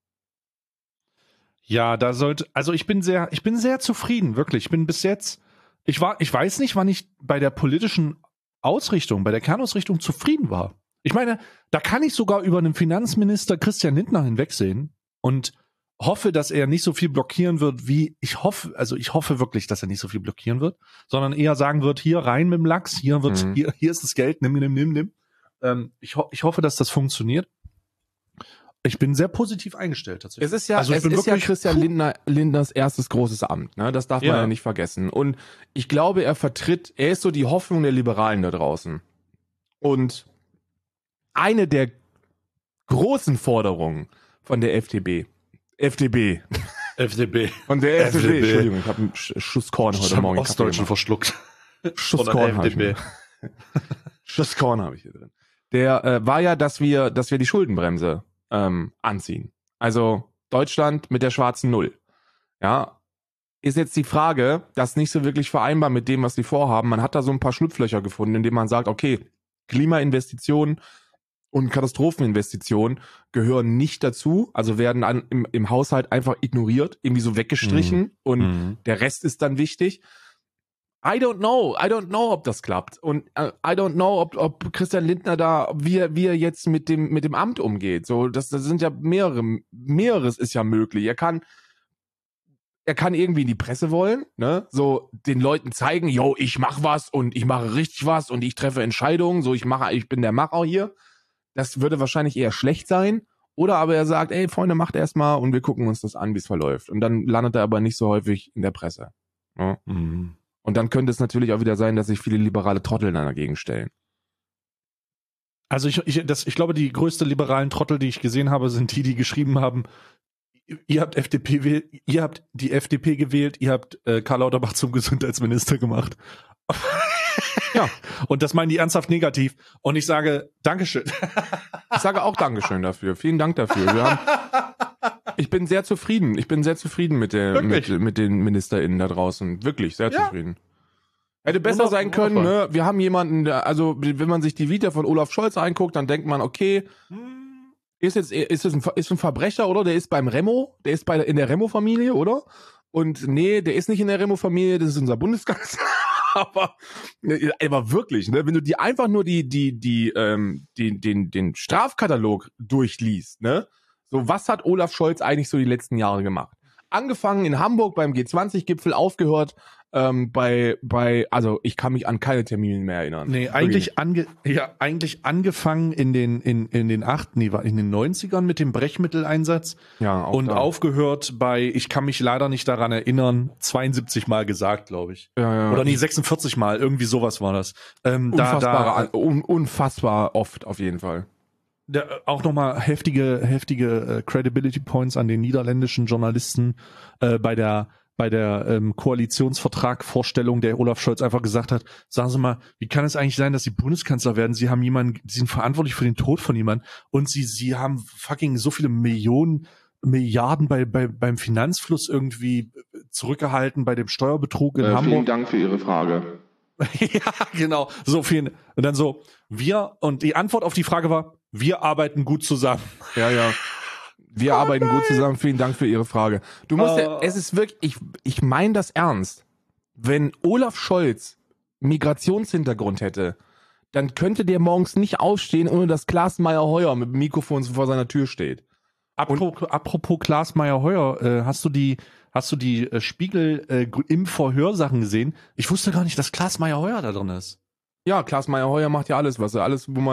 Ja, da sollte, also ich bin sehr, ich bin sehr zufrieden, wirklich. Ich bin bis jetzt, ich war, ich weiß nicht, wann ich bei der politischen Ausrichtung, bei der Kernausrichtung zufrieden war. Ich meine, da kann ich sogar über einen Finanzminister Christian Lindner hinwegsehen und hoffe, dass er nicht so viel blockieren wird, wie ich hoffe, also ich hoffe wirklich, dass er nicht so viel blockieren wird, sondern eher sagen wird, hier rein mit dem Lachs, hier wird, Mhm. hier, hier ist das Geld, nimm, nimm, nimm, nimm. Ähm, ich, ho ich hoffe, dass das funktioniert. Ich bin sehr positiv eingestellt tatsächlich. Es ist ja, also ich es bin ist ja wirklich, Christian Lindner, Lindners erstes großes Amt, ne? Das darf man Ja. ja nicht vergessen. Und ich glaube, er vertritt, er ist so die Hoffnung der Liberalen da draußen. Und eine der großen Forderungen von der F D B, F D B, F D B. von der F D B, F D B. Entschuldigung, ich habe einen Sch- Schuss Korn heute Morgen. im Kaffee Ostdeutschen gemacht. verschluckt. Schuss Von der Korn habe ich F D B. mir. Schuss Korn habe ich hier drin. Der äh, war ja, dass wir, dass wir die Schuldenbremse ähm, anziehen. Also Deutschland mit der schwarzen Null. Ja, ist jetzt die Frage, das ist nicht so wirklich vereinbar mit dem, was die vorhaben. Man hat da so ein paar Schlupflöcher gefunden, indem man sagt, okay, Klimainvestitionen und Katastropheninvestitionen gehören nicht dazu, also werden an, im, im Haushalt einfach ignoriert, irgendwie so weggestrichen und Mhm. der Rest ist dann wichtig. I don't know, I don't know, ob das klappt. Und äh, I don't know, ob, ob Christian Lindner da, wie er, wie er jetzt mit dem, mit dem Amt umgeht. So, das, das sind ja mehrere, mehreres ist ja möglich. Er kann, er kann irgendwie in die Presse wollen, ne, so den Leuten zeigen, yo, ich mach was und ich mache richtig was und ich treffe Entscheidungen, so ich mache, ich bin der Macher hier. Das würde wahrscheinlich eher schlecht sein. Oder aber er sagt, ey, Freunde, macht erst mal und wir gucken uns das an, wie es verläuft. Und dann landet er aber nicht so häufig in der Presse. Ne? Mhm. Und dann könnte es natürlich auch wieder sein, dass sich viele liberale Trottel dann dagegen stellen. Also ich, ich, das, ich glaube, die größte liberalen Trottel, die ich gesehen habe, sind die, die geschrieben haben, ihr habt F D P, wähl- ihr habt die F D P gewählt, ihr habt äh, Karl Lauterbach zum Gesundheitsminister gemacht. Ja. Und das meinen die ernsthaft negativ. Und ich sage, Dankeschön. Ich sage auch Dankeschön dafür. Vielen Dank dafür. Wir haben, ich bin sehr zufrieden. Ich bin sehr zufrieden mit, der, mit, Wirklich? mit den MinisterInnen da draußen. Wirklich, sehr Ja. zufrieden. Hätte besser Wunder- sein können, wundervoll. ne? Wir haben jemanden, der, also wenn man sich die Vita von Olaf Scholz anguckt, dann denkt man, okay, ist jetzt ist es ein, ist ein Verbrecher, oder? Der ist beim Remo, der ist bei in der Remo-Familie, oder? Und nee, der ist nicht in der Remo-Familie, das ist unser Bundeskanzler. Aber, aber wirklich, ne, wenn du die einfach nur die, die, die, ähm, die, den, den Strafkatalog durchliest, ne, so was hat Olaf Scholz eigentlich so die letzten Jahre gemacht? Angefangen in Hamburg beim G zwanzig Gipfel, aufgehört ähm, bei, bei, also ich kann mich an keine Termine mehr erinnern. Nee, eigentlich, ange, ja, eigentlich angefangen in den, in, in den acht, nee, war in den neunzigern mit dem Brechmitteleinsatz Ja, auch und da. aufgehört bei, ich kann mich leider nicht daran erinnern, zweiundsiebzig Mal gesagt, glaube ich. Ja, ja. Oder nee, sechsundvierzig Mal, irgendwie sowas war das. Ähm, da, Unfassbar, da, un, unfassbar oft auf jeden Fall. da auch nochmal heftige, heftige äh, Credibility Points an den niederländischen Journalisten äh, bei der bei der ähm, Koalitionsvertrag-Vorstellung, der Olaf Scholz einfach gesagt hat, sagen Sie mal, wie kann es eigentlich sein, dass Sie Bundeskanzler werden? Sie haben jemanden, Sie sind verantwortlich für den Tod von jemandem und Sie, Sie haben fucking so viele Millionen, Milliarden bei, bei, beim Finanzfluss irgendwie zurückgehalten, bei dem Steuerbetrug in Äh, Hamburg. vielen Dank für Ihre Frage. Ja, genau. So viel. Und dann so, wir, und die Antwort auf die Frage war, wir arbeiten gut zusammen. Ja, ja. Wir arbeiten gut zusammen. Vielen Dank für Ihre Frage. Du musst ja, Oh. es ist wirklich, ich, ich meine das ernst. Wenn Olaf Scholz Migrationshintergrund hätte, dann könnte der morgens nicht aufstehen, ohne dass Klaas Meyer-Heuer mit dem Mikrofon vor seiner Tür steht. Apropos, apropos Klaas Meyer-Heuer, äh, hast du die, hast du die äh, Spiegel äh, im Verhörsachen gesehen? Ich wusste gar nicht, dass Klaas Meyer-Heuer da drin ist. Ja, Klaas Meyer-Heuer macht ja alles, was er alles, wo man,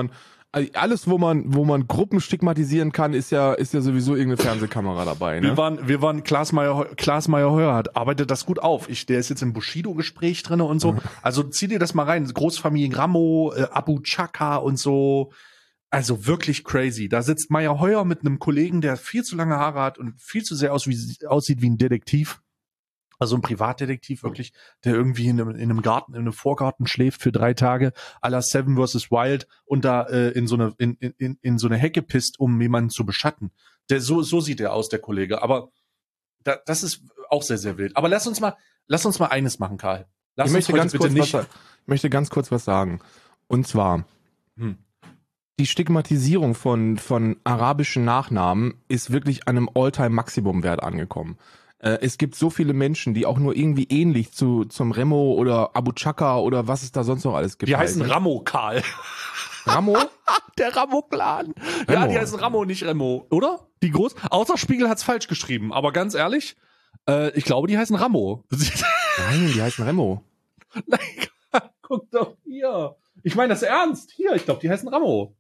Also alles, wo man, wo man Gruppen stigmatisieren kann, ist ja, ist ja sowieso irgendeine Fernsehkamera dabei. Ne? Wir waren, wir waren, Klaas Meyer, Klaas Meyer-Heuer hat, arbeitet das gut auf. Ich, der ist jetzt im Bushido-Gespräch drinne und so. Also zieh dir das mal rein. Großfamilien Ramo, äh, Abu Chaka und so. Also wirklich crazy. Da sitzt Meyer-Heuer mit einem Kollegen, der viel zu lange Haare hat und viel zu sehr aus wie, aussieht wie ein Detektiv. Also ein Privatdetektiv wirklich, der irgendwie in einem, in einem Garten, in einem Vorgarten schläft für drei Tage, à la Seven versus Wild und da äh, in so eine in, in, in so eine Hecke pisst, um jemanden zu beschatten. Der so so sieht er aus, der Kollege. Aber da, das ist auch sehr sehr wild. Aber lass uns mal lass uns mal eines machen, Karl. Lass ich uns möchte heute ganz bitte kurz nicht. was, ich möchte ganz kurz was sagen. Und zwar Hm. die Stigmatisierung von von arabischen Nachnamen ist wirklich an einem All-Time-Maximum-Wert angekommen. Es gibt so viele Menschen, die auch nur irgendwie ähnlich zu zum Remo oder Abu Chaka oder was es da sonst noch alles gibt. Die heißen halt. Ramo, Karl. Ramo? Der Ramo-Clan. Ja, die heißen Ramo, nicht Remo, oder? Die groß. Außer Spiegel hat's falsch geschrieben. Aber ganz ehrlich, äh, ich glaube, die heißen Ramo. Nein, die heißen Remo. Nein, guck doch hier. Ich meine das ernst. Hier, ich glaube, die heißen Ramo.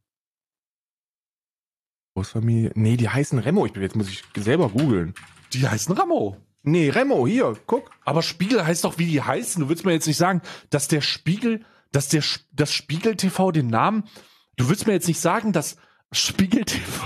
Großfamilie? Nee, die heißen Remo. Ich bin, jetzt muss ich selber googeln. Die heißen Ramo. Nee, Remo, hier, guck. Aber Spiegel heißt doch, wie die heißen. Du willst mir jetzt nicht sagen, dass der Spiegel, dass der das Spiegel T V den Namen. Du willst mir jetzt nicht sagen, dass Spiegel T V.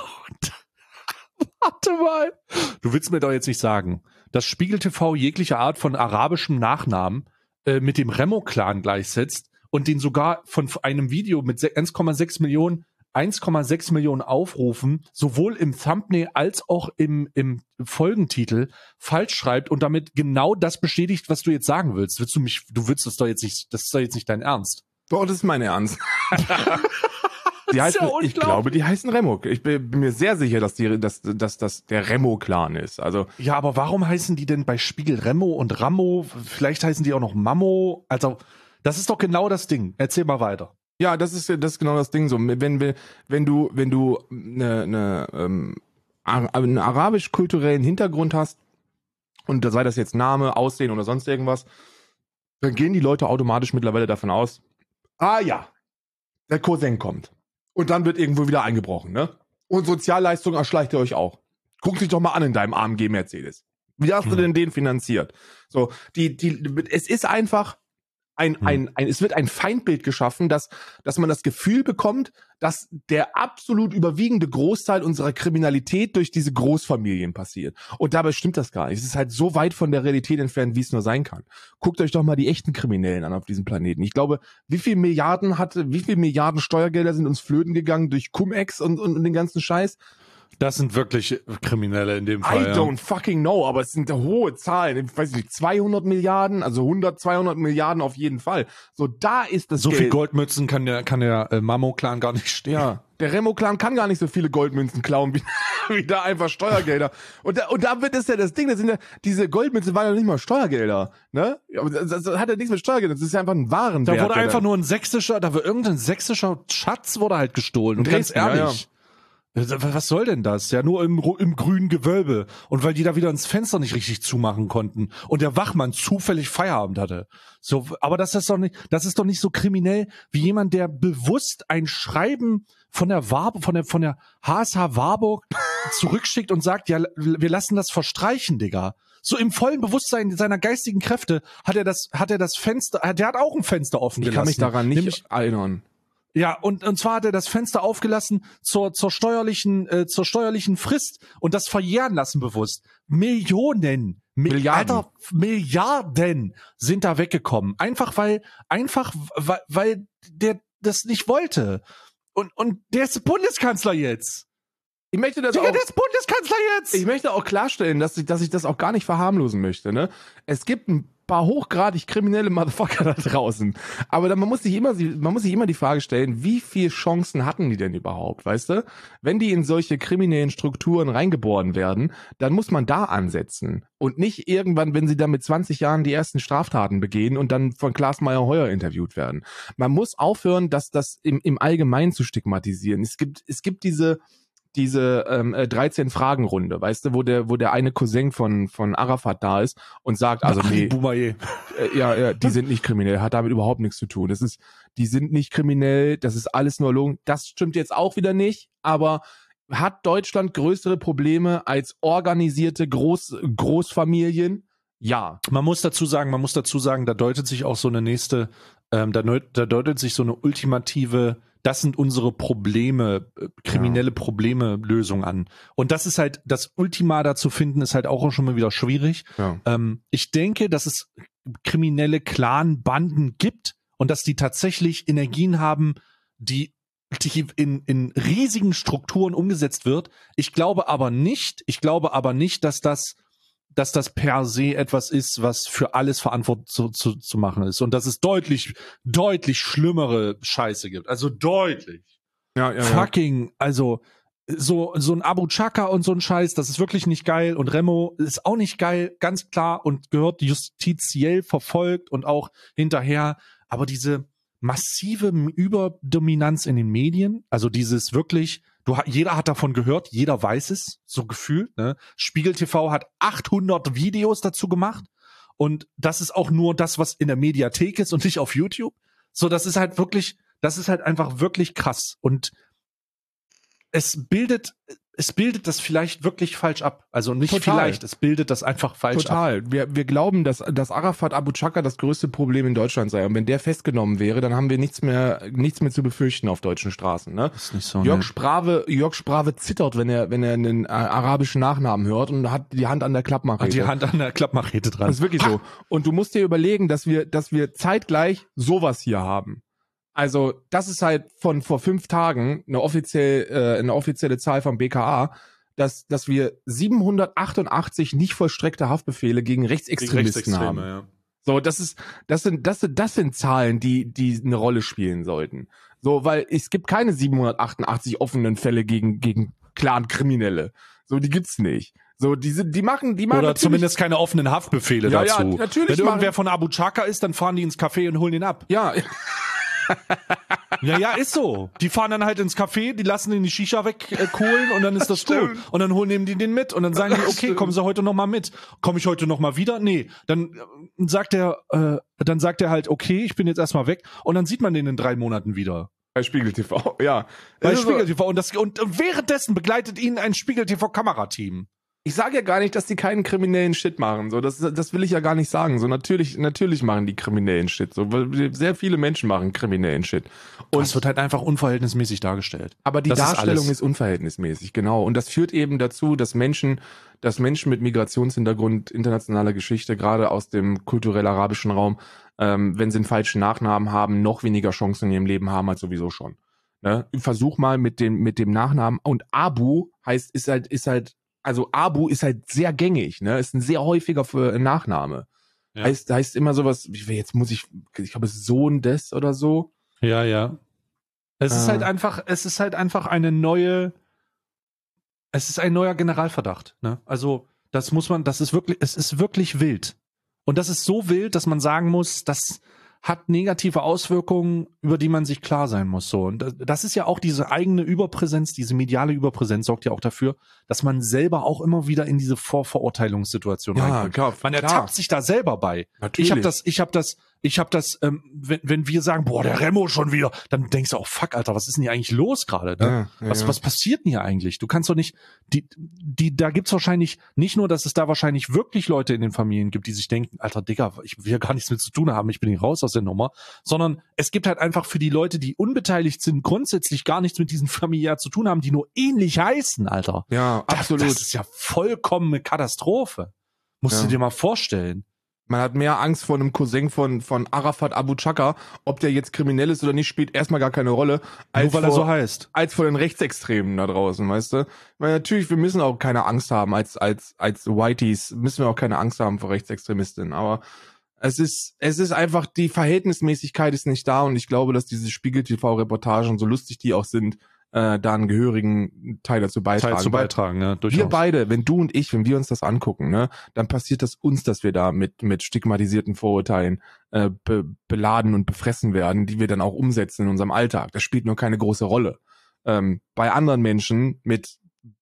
Warte mal. Du willst mir doch jetzt nicht sagen, dass Spiegel T V jegliche Art von arabischem Nachnamen äh, mit dem Remo-Clan gleichsetzt und den sogar von einem Video mit eins Komma sechs Millionen eins Komma sechs Millionen Aufrufen sowohl im Thumbnail als auch im, im Folgentitel falsch schreibt und damit genau das bestätigt, was du jetzt sagen willst. Willst du mich, du willst das doch jetzt nicht, das ist doch jetzt nicht dein Ernst. Doch, das ist mein Ernst. Die heißen, ja ich glaube, die heißen Remo. Ich bin, bin mir sehr sicher, dass die, dass, dass das der Remo-Clan ist. Also ja, aber warum heißen die denn bei Spiegel Remo und Ramo? Vielleicht heißen die auch noch Mammo. Also das ist doch genau das Ding. Erzähl mal weiter. ja, das ist das ist genau das Ding so. Wenn wenn wenn du wenn du eine eine ähm, einen arabisch-kulturellen Hintergrund hast und da sei das jetzt Name, Aussehen oder sonst irgendwas, dann gehen die Leute automatisch mittlerweile davon aus, ah ja, der Cousin kommt. Und dann wird irgendwo wieder eingebrochen, ne? Und Sozialleistung erschleicht ihr euch auch. Guck dich doch mal an in deinem A M G Mercedes. Wie hast hm. du denn den finanziert? So, die, die, es ist einfach ein, hm. ein, ein, es wird ein Feindbild geschaffen, dass, dass man das Gefühl bekommt, dass der absolut überwiegende Großteil unserer Kriminalität durch diese Großfamilien passiert. Und dabei stimmt das gar nicht. Es ist halt so weit von der Realität entfernt, wie es nur sein kann. Guckt euch doch mal die echten Kriminellen an auf diesem Planeten. Ich glaube, wie viel Milliarden hatte, wie viel Milliarden Steuergelder sind uns flöten gegangen durch Cum-Ex und, und, und den ganzen Scheiß? Das sind wirklich Kriminelle in dem I Fall. don't fucking know, aber es sind hohe Zahlen. Ich weiß nicht, zweihundert Milliarden, also hundert, zweihundert Milliarden auf jeden Fall. So, da ist das So Geld. viel Goldmützen kann der, kann der äh, Mammo-Clan gar nicht stehen. Ja, der Remo-Clan kann gar nicht so viele Goldmünzen klauen, wie, wie da einfach Steuergelder. Und da, und da wird es ja das Ding, das sind ja, diese Goldmünzen waren ja nicht mal Steuergelder, ne? Aber das, das hat ja nichts mit Steuergeldern, das ist ja einfach ein Warenwert. Da wurde einfach dann. nur ein sächsischer, da war irgendein sächsischer Schatz wurde halt gestohlen. Und ganz Dresden, ja, ehrlich, was soll denn das? Ja, nur im, im grünen Gewölbe. Und weil die da wieder ins Fenster nicht richtig zumachen konnten und der Wachmann zufällig Feierabend hatte. So, aber das ist doch nicht, das ist doch nicht so kriminell wie jemand, der bewusst ein Schreiben von der Warburg, von der, von der H S H Warburg zurückschickt und sagt, ja, wir lassen das verstreichen, Digga. So im vollen Bewusstsein seiner geistigen Kräfte hat er das, hat er das Fenster, der hat auch ein Fenster offen Ich gelassen. kann mich daran nicht Nämlich, erinnern. ja, und, und zwar hat er das Fenster aufgelassen zur, zur steuerlichen, äh, zur steuerlichen Frist und das verjähren lassen bewusst. Millionen, Mi- Milliarden. Alter, Milliarden sind da weggekommen. Einfach weil, einfach weil, weil der das nicht wollte. Und, und der ist Bundeskanzler jetzt. Ich möchte das Digga, auch, der ist Bundeskanzler jetzt. ich möchte auch klarstellen, dass ich, dass ich das auch gar nicht verharmlosen möchte, ne? Es gibt ein paar hochgradig kriminelle Motherfucker da draußen. Aber dann, man muss sich immer, man muss sich immer die Frage stellen, wie viel Chancen hatten die denn überhaupt, weißt du? Wenn die in solche kriminellen Strukturen reingeboren werden, dann muss man da ansetzen. Und nicht irgendwann, wenn sie dann mit zwanzig Jahren die ersten Straftaten begehen und dann von Klaas Meyer-Heuer interviewt werden. Man muss aufhören, dass das im, im Allgemeinen zu stigmatisieren. Es gibt, es gibt diese, diese ähm, äh, dreizehn-Fragen-Runde, weißt du, wo der, wo der eine Cousin von von Arafat da ist und sagt, also Ali nee, Boumaier. äh, ja, ja, die sind nicht kriminell, hat damit überhaupt nichts zu tun. Das ist, die sind nicht kriminell, das ist alles nur Logen. Das stimmt jetzt auch wieder nicht, aber hat Deutschland größere Probleme als organisierte Groß, Großfamilien? Ja. Man muss dazu sagen, man muss dazu sagen, da deutet sich auch so eine nächste, ähm, da, deut- da deutet sich so eine ultimative, das sind unsere Probleme, äh, kriminelle Probleme Lösung an. Und das ist halt, das Ultima da zu finden, ist halt auch schon mal wieder schwierig. Ja. Ähm, ich denke, dass es kriminelle Clan-Banden gibt und dass die tatsächlich Energien haben, die die in, in riesigen Strukturen umgesetzt wird. Ich glaube aber nicht, ich glaube aber nicht, dass das, dass das per se etwas ist, was für alles verantwortlich zu, zu, zu machen ist. Und dass es deutlich, deutlich schlimmere Scheiße gibt. Also deutlich. Ja, ja, ja. Fucking, also so, so ein Abu Chaka und so ein Scheiß, das ist wirklich nicht geil. Und Remo ist auch nicht geil, ganz klar, und gehört justiziell verfolgt und auch hinterher. Aber diese massive Überdominanz in den Medien, also dieses wirklich, du, jeder hat davon gehört, jeder weiß es, so gefühlt, ne? Spiegel T V hat achthundert Videos dazu gemacht und das ist auch nur das, was in der Mediathek ist und nicht auf YouTube. So, das ist halt wirklich, das ist halt einfach wirklich krass und es bildet, es bildet das vielleicht wirklich falsch ab. Also nicht Total. vielleicht, es bildet das einfach falsch Total. ab. Wir, wir glauben, dass, dass Arafat Abu Chaka das größte Problem in Deutschland sei. Und wenn der festgenommen wäre, dann haben wir nichts mehr, nichts mehr zu befürchten auf deutschen Straßen. Ne? Ist nicht so, Jörg ne? Sprave, Jörg Sprave zittert, wenn er, wenn er einen äh, arabischen Nachnamen hört und hat die Hand an der Klappmachete. Hat die Hand an der Klappmachete dran. Das ist wirklich so. Und du musst dir überlegen, dass wir, dass wir zeitgleich sowas hier haben. Also, das ist halt von vor fünf Tagen eine offiziell, äh, eine offizielle Zahl vom B K A, dass, dass wir siebenhundertachtundachtzig nicht vollstreckte Haftbefehle gegen Rechtsextremisten haben. Ja. So, das ist, das sind, das sind, das sind Zahlen, die, die eine Rolle spielen sollten. So, weil es gibt keine siebenhundertachtundachtzig offenen Fälle gegen, gegen Clan-Kriminelle. So, die gibt's nicht. So, die sind, die machen, die machen Oder natürlich- zumindest keine offenen Haftbefehle Ja, ja, dazu. natürlich Wenn irgendwer machen- von Abu Chaka ist, dann fahren die ins Café und holen ihn ab. Ja, Ja, ja, ist so. Die fahren dann halt ins Café, die lassen ihn die Shisha wegkohlen und dann ist das gut. Stimmt. Und dann holen die den mit und dann sagen die, okay, kommen Sie heute noch mal mit. Komme ich heute noch mal wieder? Nee. Dann äh, sagt er, äh, dann sagt er halt, okay, ich bin jetzt erstmal weg und dann sieht man den in drei Monaten wieder. bei Spiegel T V, ja. Bei Es ist so- Spiegel T V. Und, das, und währenddessen begleitet ihn ein Spiegel T V-Kamerateam. Ich sage ja gar nicht, dass die keinen kriminellen Shit machen. So, das, das will ich ja gar nicht sagen. So, natürlich, natürlich machen die kriminellen Shit. So, weil sehr viele Menschen machen kriminellen Shit. Und Und es wird halt einfach unverhältnismäßig dargestellt. aber die das ist Darstellung alles. ist, unverhältnismäßig, genau. Und das führt eben dazu, dass Menschen, dass Menschen mit Migrationshintergrund, internationaler Geschichte, gerade aus dem kulturell-arabischen Raum, ähm, wenn sie einen falschen Nachnamen haben, noch weniger Chancen in ihrem Leben haben als sowieso schon. Ne? Versuch mal mit dem, mit dem Nachnamen. Und Abu heißt, ist halt, ist halt, also Abu ist halt sehr gängig, ne? Ist ein sehr häufiger für Nachname. Ja. Heißt, heißt immer sowas, wie- jetzt muss ich, ich glaube, Sohn des oder so. Ja, ja. Es ist Ah. halt einfach, es ist halt einfach eine neue, es ist ein neuer Generalverdacht, ne? Also, das muss man, das ist wirklich, es ist wirklich wild. Und das ist so wild, dass man sagen muss, das hat negative Auswirkungen, über die man sich klar sein muss, so. Und das- das ist ja auch diese eigene Überpräsenz, diese mediale Überpräsenz sorgt ja auch dafür, dass man selber auch immer wieder in diese Vorverurteilungssituation reinkommt. klar. Man klar. ertappt sich da selber bei. Natürlich. Ich habe das, ich habe das, ich habe das, ähm, wenn, wenn wir sagen, boah, der Remo schon wieder, dann denkst du auch, fuck, Alter, was ist denn hier eigentlich los gerade? Ne? Ja, ja, was, ja. was passiert denn hier eigentlich? Du kannst doch nicht, die, die, da gibt's wahrscheinlich, nicht nur, dass es da wahrscheinlich wirklich Leute in den Familien gibt, die sich denken, Alter, Digga, ich will ja gar nichts mit zu tun haben, ich bin hier raus aus der Nummer, sondern es gibt halt einfach für die Leute, die unbeteiligt sind, grundsätzlich gar nichts mit diesen familiär zu tun haben, die nur ähnlich heißen, Alter. Ja, Das- absolut. Das ist ja vollkommen eine Katastrophe. Musst Ja. du dir mal vorstellen. Man hat mehr Angst vor einem Cousin von, von Arafat Abu Chaka, ob der jetzt kriminell ist oder nicht, spielt erstmal gar keine Rolle, als, Nur weil er vor, so heißt. als vor den Rechtsextremen da draußen, weißt du? Weil natürlich, wir müssen auch keine Angst haben, als, als, als Whiteys müssen wir auch keine Angst haben vor Rechtsextremistinnen, aber es ist, es ist einfach, die Verhältnismäßigkeit ist nicht da und ich glaube, dass diese Spiegel-T V-Reportagen, so lustig die auch sind, äh, da einen gehörigen Teil dazu beitragen. Teil zu Weil beitragen, ne? Durchaus. wir beide, wenn du und ich, wenn wir uns das angucken, ne, dann passiert das uns, dass wir da mit mit stigmatisierten Vorurteilen äh, be, beladen und befressen werden, die wir dann auch umsetzen in unserem Alltag. Das spielt nur keine große Rolle. Ähm, bei anderen Menschen mit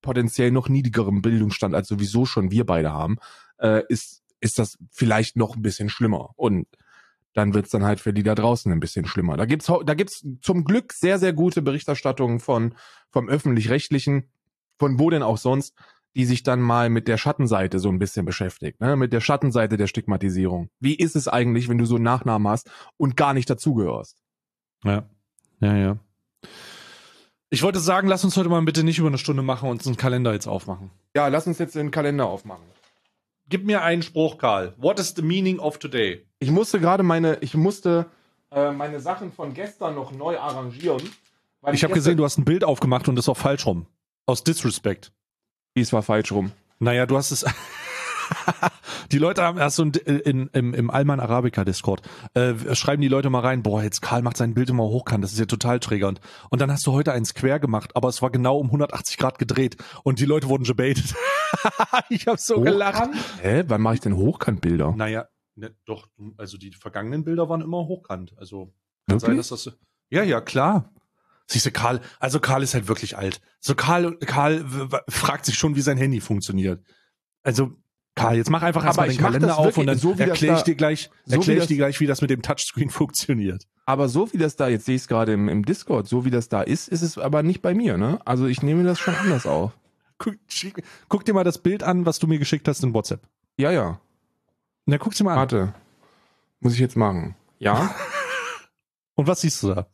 potenziell noch niedrigerem Bildungsstand als sowieso schon wir beide haben, äh, ist, ist das vielleicht noch ein bisschen schlimmer. Und dann wird's dann halt für die da draußen ein bisschen schlimmer. Da gibt's, da gibt's zum Glück sehr, sehr gute Berichterstattungen von, vom Öffentlich-Rechtlichen, von wo denn auch sonst, die sich dann mal mit der Schattenseite so ein bisschen beschäftigt, ne? Mit der Schattenseite der Stigmatisierung. Wie ist es eigentlich, wenn du so einen Nachnamen hast und gar nicht dazugehörst? Ja, ja, ja. Ich wollte sagen, lass uns heute mal bitte nicht über eine Stunde machen und einen Kalender jetzt aufmachen. Ja, lass uns jetzt den Kalender aufmachen. Gib mir einen Spruch, Karl. What is the meaning of today? Ich musste gerade meine, ich musste äh, meine Sachen von gestern noch neu arrangieren. Weil Ich habe gesehen, du hast ein Bild aufgemacht und das war falsch rum. Aus Disrespect. es war falsch rum. Naja, du hast es. Die Leute haben erst so in, in, im, im Alman Arabica Discord, äh, schreiben die Leute mal rein, boah, jetzt Karl macht sein Bild immer hochkant, das ist ja total triggernd. Und dann hast du heute eins quer gemacht, aber es war genau um hundertachtzig Grad gedreht und die Leute wurden gebaitet. Ich hab so gelacht. Hä? Wann mache ich denn Hochkantbilder? Naja, ne, doch, also die vergangenen Bilder waren immer hochkant. Also kann Wirklich? sein, dass das. Ja, ja, klar. Siehst du, Karl, also Karl ist halt wirklich alt. So Karl, Karl w- w- fragt sich schon, wie sein Handy funktioniert. Also, Karl, jetzt mach einfach Aber erstmal den ich mach Kalender das auf wirklich, und dann so wie das erkläre ich da- dir gleich, so erkläre wie ich das- dir gleich, wie das mit dem Touchscreen funktioniert. Aber so wie das da, jetzt sehe ich es gerade im, im Discord, so wie das da ist, ist es aber nicht bei mir, ne? Also ich nehme das schon anders auf. Guck, schick, guck dir mal das Bild an, was du mir geschickt hast in WhatsApp. Ja, ja. Na, guck's dir mal an. Warte. Muss ich jetzt machen. Ja? Und was siehst du da?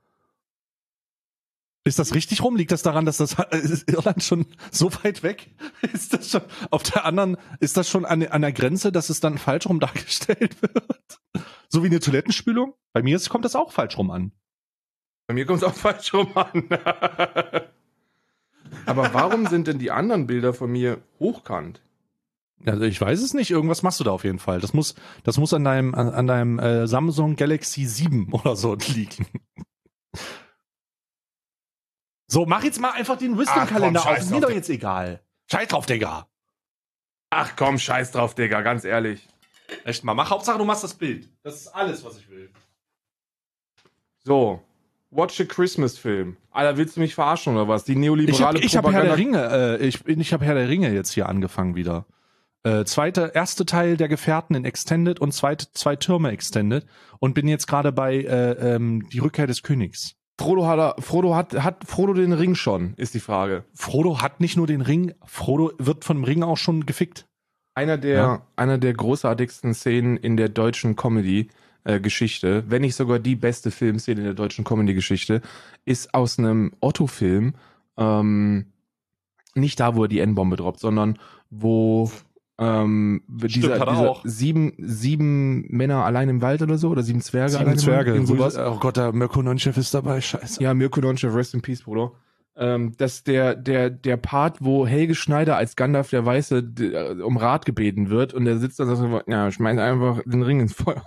Ist das richtig rum? Liegt das daran, dass das ist Irland schon so weit weg? Ist das schon auf der anderen, ist das schon an, an der Grenze, dass es dann falsch rum dargestellt wird? So wie eine Toilettenspülung? Bei mir ist, kommt das auch falsch rum an. Bei mir kommt es auch falsch rum an. Aber warum sind denn die anderen Bilder von mir hochkant? Also ich weiß es nicht, irgendwas machst du da auf jeden Fall. Das muss, das muss an deinem, an, an deinem äh, Samsung Galaxy sieben oder so liegen. So, mach jetzt mal einfach den Wisdom-Kalender Ach komm, auf. scheiß Ist mir drauf, doch jetzt egal. Scheiß drauf, Digga. Ach komm, scheiß drauf, Digga, ganz ehrlich. Echt mal, mach Hauptsache, du machst das Bild. Das ist alles, was ich will. So. Watch a Christmas Film. Alter, willst du mich verarschen oder was? Die Ich neoliberale habe ich hab Herr der Ringe, äh, ich, ich habe Herr der Ringe jetzt hier angefangen wieder. Äh, zweite, erste Teil der Gefährten in Extended und zweite, zwei Türme Extended und bin jetzt gerade bei äh, ähm, die Rückkehr des Königs. Frodo hat, er- Frodo hat, hat Frodo den Ring schon, ist die Frage. Frodo hat nicht nur den Ring, Frodo wird von dem Ring auch schon gefickt. Einer der, Ja. einer der großartigsten Szenen in der deutschen Comedy-Geschichte, wenn nicht sogar die beste Filmszene in der deutschen Comedy-Geschichte, ist aus einem Otto-Film, ähm, nicht da, wo er die N-Bombe droppt, sondern wo ähm, dieser, hat er dieser auch. sieben, sieben Männer allein im Wald oder so, oder sieben Zwerge allein Sieben im Zwerge. Wald, irgend sowas. Oh Gott, der Mirko Nonchef ist dabei, scheiße. Ja, Mirko Nonchef, rest in peace, Bruder. Ähm, dass der, der, der Part, wo Helge Schneider als Gandalf der Weiße d- äh, um Rat gebeten wird und der sitzt da und sagt so, ja, schmeiß einfach den Ring ins Feuer.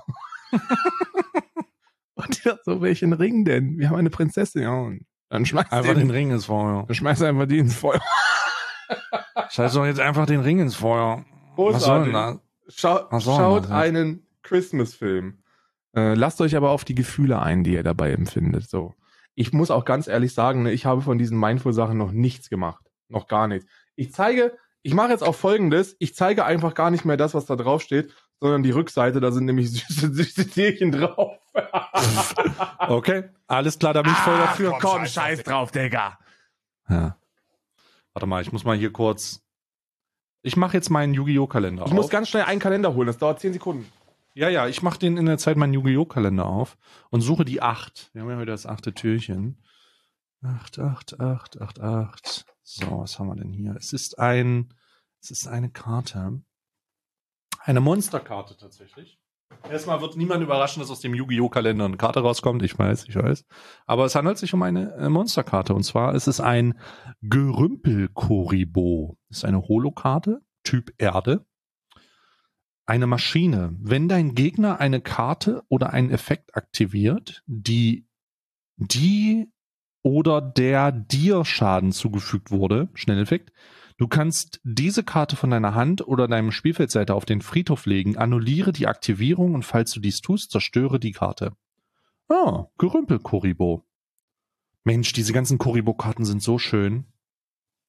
Und die sagt so, welchen Ring denn? Wir haben eine Prinzessin. Ja, und dann schmeißt Einfach den, den Ring ins Feuer. dann schmeißt einfach die ins Feuer. Scheiß doch jetzt einfach den Ring ins Feuer. Was soll denn Großartig. das? Schau, Was soll schaut das jetzt? einen Christmas-Film. Äh, lasst euch aber auf die Gefühle ein, die ihr dabei empfindet. So. Ich muss auch ganz ehrlich sagen, ne, ich habe von diesen Mindful-Sachen noch nichts gemacht. Noch gar nichts. Ich zeige, ich mache jetzt auch Folgendes. Ich zeige einfach gar nicht mehr das, was da drauf steht, sondern die Rückseite. Da sind nämlich süße, süße Tierchen drauf. Okay, alles klar, da bin ich voll Ach, dafür. komm, scheiß scheiß drauf, Digga. Ja. Warte mal, ich muss mal hier kurz. Ich mache jetzt meinen Yu-Gi-Oh! Kalender Ich muss auf. ganz schnell einen Kalender holen. Das dauert zehn Sekunden. Ja, ja, ich mache den in der Zeit meinen Yu-Gi-Oh! Kalender auf und suche die acht. Wir haben ja heute das achte Türchen. Acht, acht, acht, acht, acht. So, was haben wir denn hier? Es ist ein, es ist eine Karte. Eine Monsterkarte tatsächlich. Erstmal wird niemand überraschen, dass aus dem Yu-Gi-Oh! Kalender eine Karte rauskommt. Ich weiß, ich weiß. Aber es handelt sich um eine äh, Monsterkarte. Und zwar ist es ein Gerümpel-Koribo. Das ist eine Holokarte, Typ Erde. Eine Maschine. Wenn dein Gegner eine Karte oder einen Effekt aktiviert, die die oder der dir Schaden zugefügt wurde, Schnelleffekt, du kannst diese Karte von deiner Hand oder deinem Spielfeldseite auf den Friedhof legen, annulliere die Aktivierung und falls du dies tust, zerstöre die Karte. Ah, Gerümpel-Koribo. Mensch, diese ganzen Koribo-Karten sind so schön.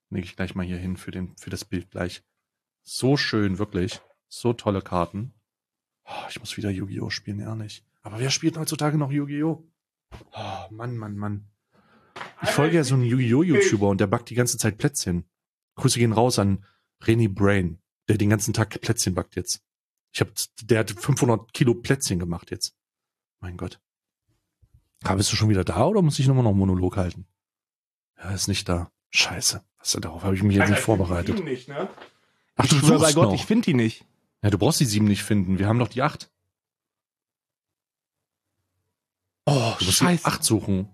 Leg ich gleich mal hier hin für, den, für das Bild gleich. So schön, wirklich. So tolle Karten. Oh, ich muss wieder Yu-Gi-Oh! Spielen, ehrlich. Aber wer spielt heutzutage noch Yu-Gi-Oh? Oh, Mann, Mann, Mann. Ich folge ja so einen Yu-Gi-Oh! YouTuber und der backt die ganze Zeit Plätzchen. Grüße gehen raus an René Brain, der den ganzen Tag Plätzchen backt jetzt. Ich hab, der hat fünfhundert Kilo Plätzchen gemacht jetzt. Mein Gott. Ah, bist du schon wieder da oder muss ich nochmal noch einen Monolog halten? Ja, ist nicht da. Scheiße. Was, darauf habe ich mich jetzt nicht vorbereitet. Nicht, ne? Ach, ich du schwör bei suchst Gott, noch. ich finde die nicht. Ja, du brauchst die sieben nicht finden. Wir haben doch die acht. Oh, Du musst scheiße. die acht suchen.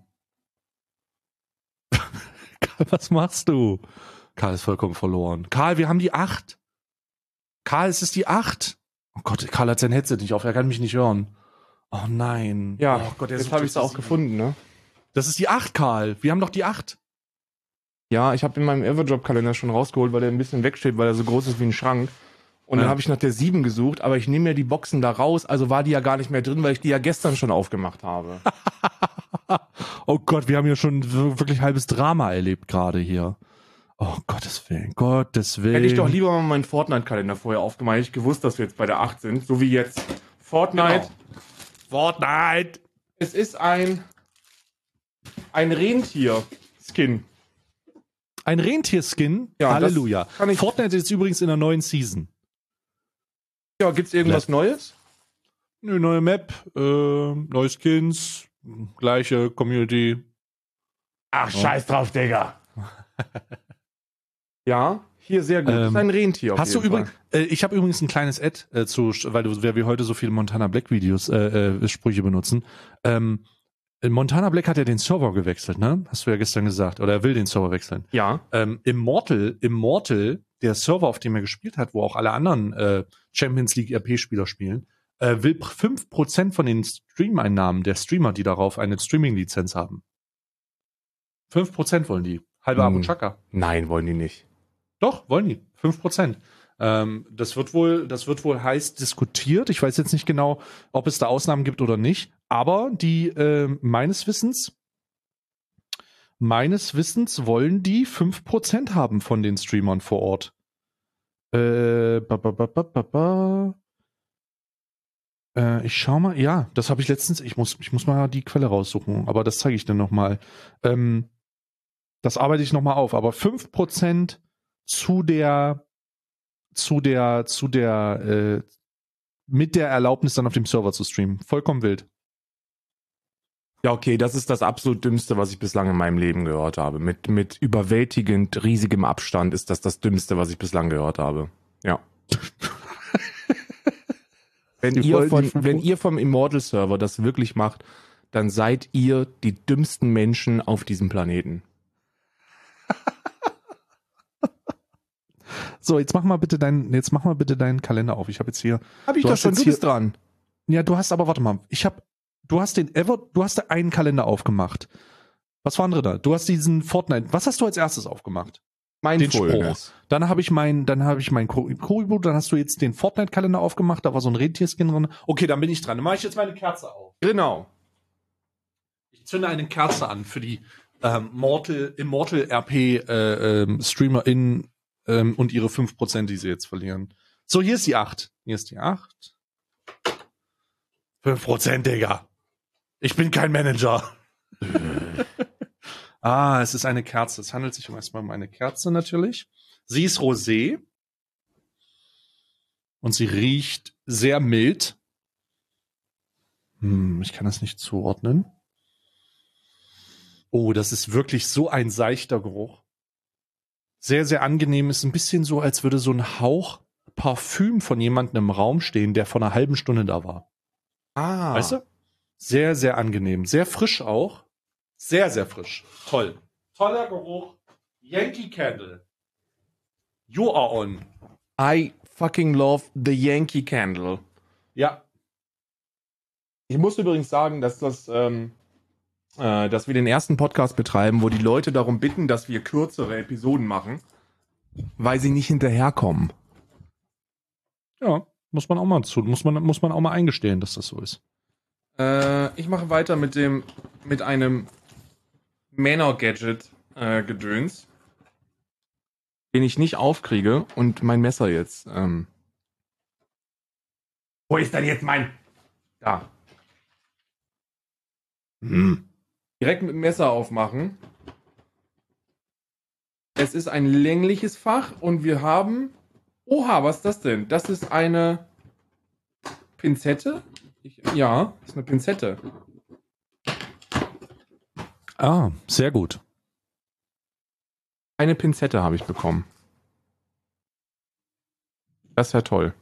Karl, was machst du? Karl ist vollkommen verloren. Karl, wir haben die acht. Karl, es ist die acht. Oh Gott, Karl hat sein Headset nicht auf. Er kann mich nicht hören. Oh nein. Ja, oh Gott, er jetzt sucht habe jetzt ich sie auch die gefunden, ne? Das ist die acht, Karl. Wir haben doch die acht. Ja, ich habe in meinem Everdrop-Kalender schon rausgeholt, weil der ein bisschen wegsteht, weil er so groß ist wie ein Schrank. Und Ja. dann habe ich nach der sieben gesucht, aber ich nehme ja die Boxen da raus, also war die ja gar nicht mehr drin, weil ich die ja gestern schon aufgemacht habe. Oh Gott, wir haben ja schon w- wirklich halbes Drama erlebt gerade hier. Oh Gottes Willen, Gottes Willen. Hätte ich doch lieber mal meinen Fortnite-Kalender vorher aufgemacht, hätte ich gewusst, dass wir jetzt bei der acht sind, so wie jetzt. Fortnite. Fortnite. Es ist ein ein Rentier-Skin. Ein Rentierskin. Ja, das Halleluja. kann ich- Fortnite ist übrigens in der neuen Season. Ja, gibt's irgendwas Neues? Eine neue Map, äh, neue Skins, gleiche Community. Ach, scheiß drauf, Digga. Ja, hier sehr gut. Ähm, das ist ein Rentier auf Hast du jeden übrigens, Fall. äh, ich habe übrigens ein kleines Ad äh, zu, weil du, weil wir heute so viele Montana Black Videos, äh, äh, Sprüche benutzen. Ähm, Montana Black hat ja den Server gewechselt, ne? Hast du ja gestern gesagt. Oder er will den Server wechseln. Ja. Ähm, Immortal, Immortal, der Server, auf dem er gespielt hat, wo auch alle anderen äh, Champions League R P-Spieler spielen, äh, will fünf Prozent von den Stream-Einnahmen der Streamer, die darauf eine Streaming-Lizenz haben. fünf Prozent wollen die. Halbe Hm. Abu Chaka. Nein, wollen die nicht. Doch, wollen die. fünf Prozent. Ähm, das wird wohl, das wird wohl heiß diskutiert. Ich weiß jetzt nicht genau, ob es da Ausnahmen gibt oder nicht. Aber die, äh, meines Wissens, meines Wissens wollen die fünf Prozent haben von den Streamern vor Ort. Äh, ba, ba, ba, ba, ba, ba. Äh, ich schau mal, ja, das habe ich letztens, ich muss, ich muss mal die Quelle raussuchen, aber das zeige ich dann nochmal. Ähm, das arbeite ich nochmal auf, aber fünf Prozent zu der, zu der, zu der, äh, mit der Erlaubnis dann auf dem Server zu streamen. Vollkommen wild. Ja, okay, das ist das absolut Dümmste, was ich bislang in meinem Leben gehört habe. Mit, mit überwältigend riesigem Abstand ist das das Dümmste, was ich bislang gehört habe. Ja. wenn, Die ihr wollen von, die fünf- wenn ihr vom Immortal-Server das wirklich macht, dann seid ihr die dümmsten Menschen auf diesem Planeten. So, jetzt mach mal bitte deinen, jetzt mach mal bitte deinen Kalender auf. Ich habe jetzt hier. Hab ich Du doch hast schon, jetzt du hier- bist dran. Ja, du hast aber, warte mal, ich habe, du hast den Ever, du hast einen Kalender aufgemacht. Was war andere da? Du hast diesen Fortnite. Was hast du als erstes aufgemacht? Mein Den Mindfulness. Dann habe ich mein, dann habe ich mein Kuribu, dann hast du jetzt den Fortnite-Kalender aufgemacht, da war so ein Rentierskin drin. Okay, dann bin ich dran. Dann mache ich jetzt meine Kerze auf. Genau. Ich zünde eine Kerze an für die ähm, Mortal, Immortal R P äh, ähm, StreamerInnen ähm, und ihre fünf Prozent, die sie jetzt verlieren. So, hier ist die acht. Hier ist die acht. fünf Prozent, Digga. Ich bin kein Manager. Ah, es ist eine Kerze. Es handelt sich um erstmal um eine Kerze natürlich. Sie ist rosé. Und sie riecht sehr mild. Hm, ich kann das nicht zuordnen. Oh, das ist wirklich so ein seichter Geruch. Sehr, sehr angenehm. Ist ein bisschen so, als würde so ein Hauch Parfüm von jemandem im Raum stehen, der vor einer halben Stunde da war. Ah. Weißt du? Sehr, sehr angenehm. Sehr frisch auch. Sehr, sehr frisch. Toll. Toller Geruch. Yankee Candle. You are on. I fucking love the Yankee Candle. Ja. Ich muss übrigens sagen, dass das, ähm, äh, dass wir den ersten Podcast betreiben, wo die Leute darum bitten, dass wir kürzere Episoden machen, weil sie nicht hinterherkommen. Ja. Muss man auch mal zu, muss man, muss man auch mal eingestehen, dass das so ist. Äh, ich mache weiter mit dem, mit einem Männer-Gadget-Gedöns. den ich nicht aufkriege und mein Messer jetzt. Ähm, Wo ist denn jetzt mein... da. Hm. Direkt mit dem Messer aufmachen. Es ist ein längliches Fach und wir haben... Oha, was ist das denn? Das ist eine Pinzette? Ich, ja, das ist eine Pinzette. Ah, sehr gut. Eine Pinzette habe ich bekommen. Das ist ja toll.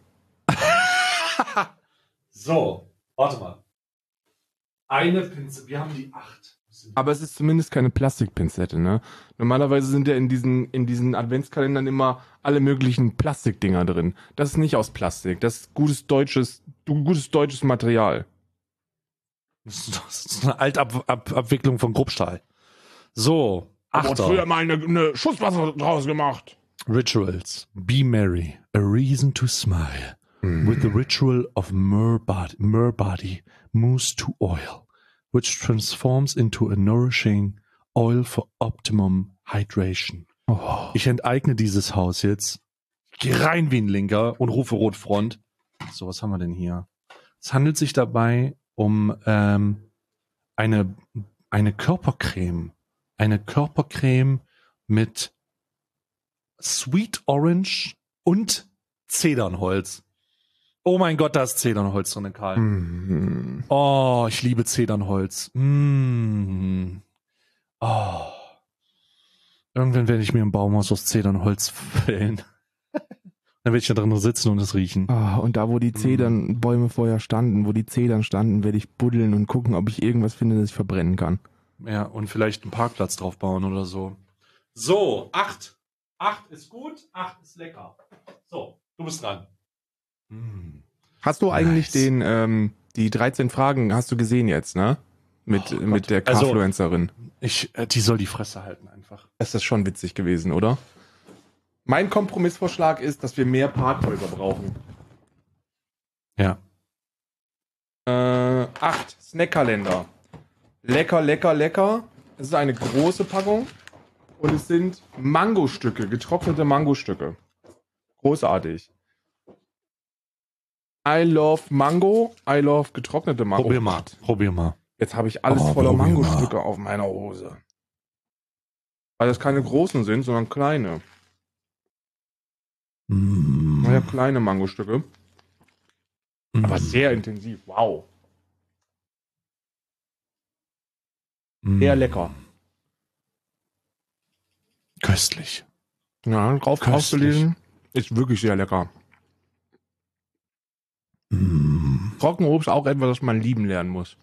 So, warte mal. Eine Pinzette, wir haben die acht. Aber es ist zumindest keine Plastikpinzette, ne? Normalerweise sind ja in diesen, in diesen Adventskalendern immer alle möglichen Plastikdinger drin. Das ist nicht aus Plastik. Das ist gutes deutsches, gutes deutsches Material. Das ist eine Altabwicklung von Grobstahl. So, Aber Achter. früher mal eine, eine Schusswasser draus gemacht. Rituals. Be merry. A reason to smile. With the ritual of myrrh body, myrrh body moves to oil, which transforms into a nourishing oil for optimum hydration. Oh. Ich enteigne dieses Haus jetzt. Geh rein wie ein Linker und rufe Rotfront. So, was haben wir denn hier? Es handelt sich dabei um ähm, eine, eine Körpercreme. Eine Körpercreme mit Sweet Orange und Zedernholz. Oh mein Gott, da ist Zedernholz drin, Karl. Mhm. Oh, ich liebe Zedernholz. Mm. Oh. Irgendwann werde ich mir ein Baumhaus aus Zedernholz fällen. Dann werde ich da drin sitzen und es riechen. Ah, und da, wo die Zedernbäume vorher standen, wo die Zedern standen, werde ich buddeln und gucken, ob ich irgendwas finde, das ich verbrennen kann. Ja, und vielleicht einen Parkplatz drauf bauen oder so. So, acht. Acht ist gut, acht ist lecker. So, du bist dran. Mm. Hast du eigentlich Nice. den, ähm, die dreizehn Fragen hast du gesehen jetzt, ne? Mit, Oh Gott. mit der Also- Carfluencerin. Ich, äh, die soll die Fresse halten einfach. Das ist schon witzig gewesen, oder? Mein Kompromissvorschlag ist, dass wir mehr Parkhäuser brauchen. Ja. Äh, acht Snackkalender. Lecker, lecker, lecker. Es ist eine große Packung und es sind Mangostücke, getrocknete Mangostücke. Großartig. I love Mango, I love getrocknete Mango. Probier mal. Probier mal. Jetzt habe ich alles Oh, voller probier mal. Mangostücke auf meiner Hose. Weil das keine großen sind, sondern kleine. Mm. Naja, kleine Mangostücke. Mm. Aber sehr intensiv. Wow. Mm. Sehr lecker. Köstlich. Ja, drauf Köstlich. aufgelesen. Ist wirklich sehr lecker. Mm. Trockenobst auch etwas, das man lieben lernen muss.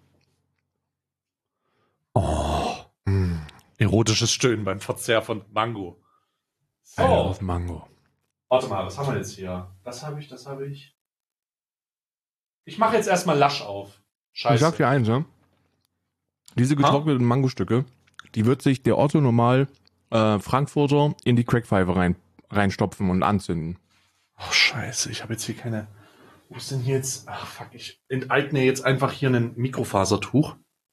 Oh. Mm. Erotisches Stöhnen beim Verzehr von Mango. I love Mango. Warte mal, was haben wir jetzt hier? Das habe ich, das habe ich. Ich mache jetzt erstmal Lasch auf. Scheiße. Ich sag dir eins, ne? Diese getrockneten Mangostücke, die wird sich der Otto normal äh, Frankfurter in die Crackpfeife rein, reinstopfen und anzünden. Oh, scheiße, ich habe jetzt hier keine... Wo ist denn hier jetzt... Ach, fuck, ich enteigne jetzt einfach hier ein Mikrofasertuch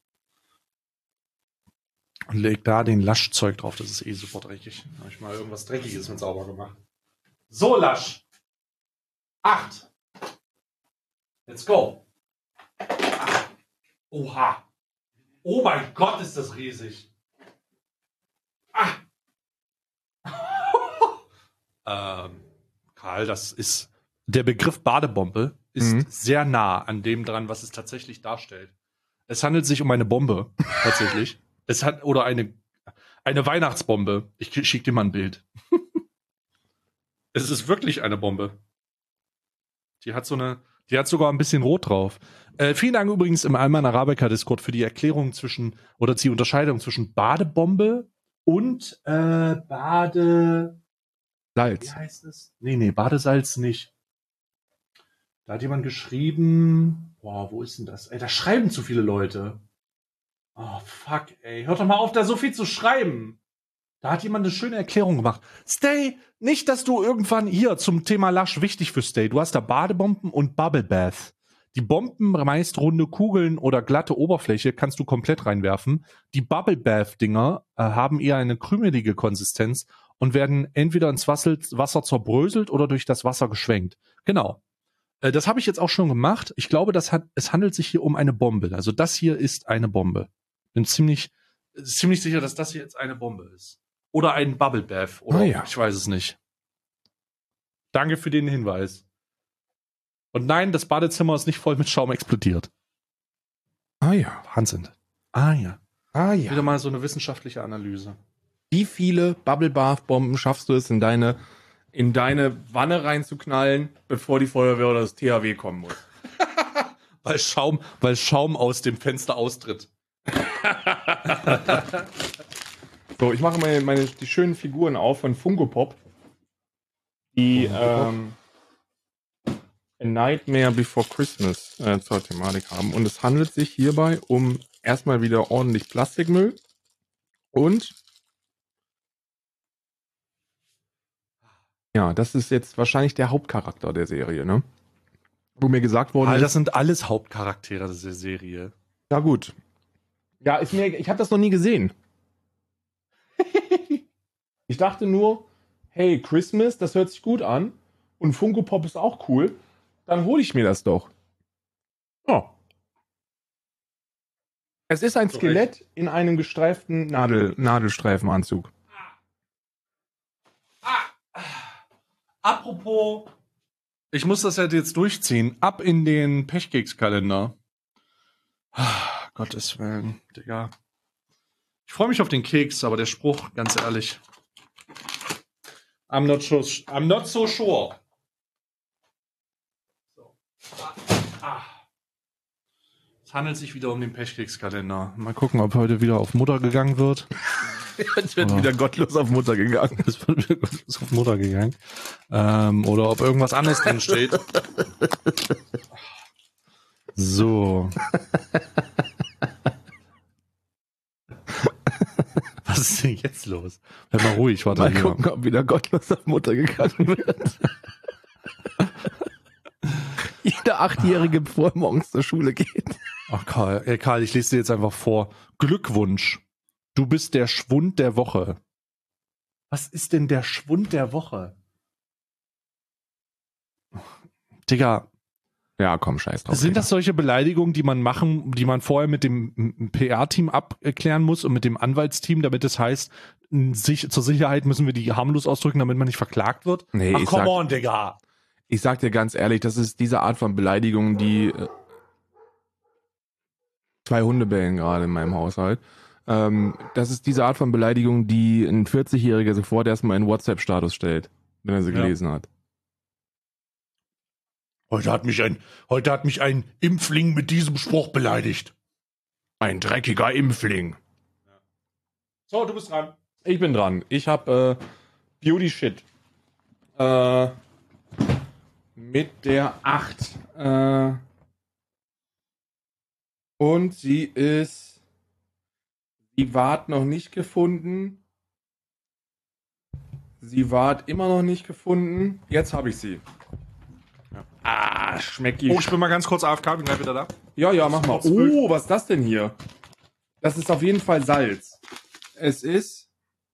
und leg da den Laschzeug drauf. Das ist eh super dreckig. Da habe ich mal irgendwas Dreckiges mit sauber gemacht. So, Lasch. Acht. Let's go. Acht. Oha. Oh mein Gott, ist das riesig. Ah. ähm, Karl, das ist... Der Begriff Badebombe ist Mhm. sehr nah an dem dran, was es tatsächlich darstellt. Es handelt sich um eine Bombe, tatsächlich. Es hat, oder eine, eine Weihnachtsbombe. Ich schicke dir mal ein Bild. Es ist wirklich eine Bombe. Die hat so eine, die hat sogar ein bisschen Rot drauf. Äh, vielen Dank übrigens im Alman Arabica Discord für die Erklärung zwischen, oder die Unterscheidung zwischen Badebombe und äh, Bade... Wie Salz. heißt es? Nee, nee, Badesalz nicht. Da hat jemand geschrieben, boah, wo ist denn das? Ey, da schreiben zu viele Leute. Oh, fuck, ey. Hört doch mal auf, da so viel zu schreiben. Da hat jemand eine schöne Erklärung gemacht. Stay, nicht, dass du irgendwann hier zum Thema Lasch wichtig für Stay. Du hast da Badebomben und Bubble Bath. Die Bomben, meist runde Kugeln oder glatte Oberfläche, kannst du komplett reinwerfen. Die Bubble Bath Dinger äh, haben eher eine krümelige Konsistenz und werden entweder ins Wasser, Wasser zerbröselt oder durch das Wasser geschwenkt. Genau. Äh, das habe ich jetzt auch schon gemacht. Ich glaube, das hat, es handelt sich hier um eine Bombe. Also das hier ist eine Bombe. Bin ziemlich, ziemlich sicher, dass das hier jetzt eine Bombe ist. Oder ein Bubble Bath. Oder Ah, ja. ich weiß es nicht. Danke für den Hinweis. Und nein, das Badezimmer ist nicht voll mit Schaum explodiert. Ah ja. Wahnsinn. Ah ja. Ah Wieder mal so eine wissenschaftliche Analyse. Wie viele Bubble Bath Bomben schaffst du es in deine, in deine Wanne reinzuknallen, bevor die Feuerwehr oder das T H W kommen muss? Weil Schaum, weil Schaum aus dem Fenster austritt. So, ich mache meine, meine die schönen Figuren auf von Funko Pop, die ähm, A Nightmare Before Christmas äh, zur Thematik haben. Und es handelt sich hierbei um erstmal wieder ordentlich Plastikmüll und ja, das ist jetzt wahrscheinlich der Hauptcharakter der Serie, ne? Wo mir gesagt worden Ah, ist. das sind alles Hauptcharaktere dieser Serie. Ja gut. Ja, ist mir, ich habe das noch nie gesehen. Ich dachte nur, hey, Christmas, das hört sich gut an und Funko Pop ist auch cool, dann hole ich mir das doch. Ja. Es ist ein So Skelett in einem gestreiften Nadel, Nadelstreifenanzug. Apropos, ich muss das halt jetzt durchziehen. Ab in den Pechkekskalender. Ah, Gottes Willen, Digga. Ich freue mich auf den Keks, aber der Spruch, ganz ehrlich. I'm not so, I'm not so sure. So. Ah. Es handelt sich wieder um den Pechkekskalender. Mal gucken, ob heute wieder auf Mutter gegangen wird. Jetzt wird Oh. wieder gottlos auf Mutter gegangen. Es wird wieder gottlos auf Mutter gegangen. Ähm, oder ob irgendwas anderes drin steht. So. Was ist denn jetzt los? Bleib mal ruhig, warte Mal hier. gucken, ob wieder gottlos auf Mutter gegangen wird. Jeder Achtjährige, bevor er morgens zur Schule geht. Ach Karl, ey Karl, ich lese dir jetzt einfach vor. Glückwunsch. Du bist der Schwund der Woche. Was ist denn der Schwund der Woche? Digga, Ja, komm, scheiß drauf. sind das solche Beleidigungen, die man machen, die man vorher mit dem P R-Team abklären muss und mit dem Anwaltsteam, damit es heißt, sich, zur Sicherheit müssen wir die harmlos ausdrücken, damit man nicht verklagt wird? Nee, Ach, ich come sag- on, Digga. Ich sag dir ganz ehrlich, das ist diese Art von Beleidigung, die äh, zwei Hunde bellen gerade in meinem Haushalt. Ähm, das ist diese Art von Beleidigung, die ein vierzig-Jähriger sofort erstmal in WhatsApp-Status stellt, wenn er sie Ja. gelesen hat. Heute hat mich ein, heute hat mich ein Impfling mit diesem Spruch beleidigt. Ein dreckiger Impfling. So, du bist dran. Ich bin dran. Ich hab äh, Beauty Shit. Äh, mit der acht. Äh, und sie ist. Sie ward noch nicht gefunden. Sie ward immer noch nicht gefunden. Jetzt habe ich sie. Ah, schmecki. Oh, ich bin mal ganz kurz A F K, bin gleich wieder da. Ja, ja, mach mal. Kurz Bild. Oh, was ist das denn hier? Das ist auf jeden Fall Salz. Es ist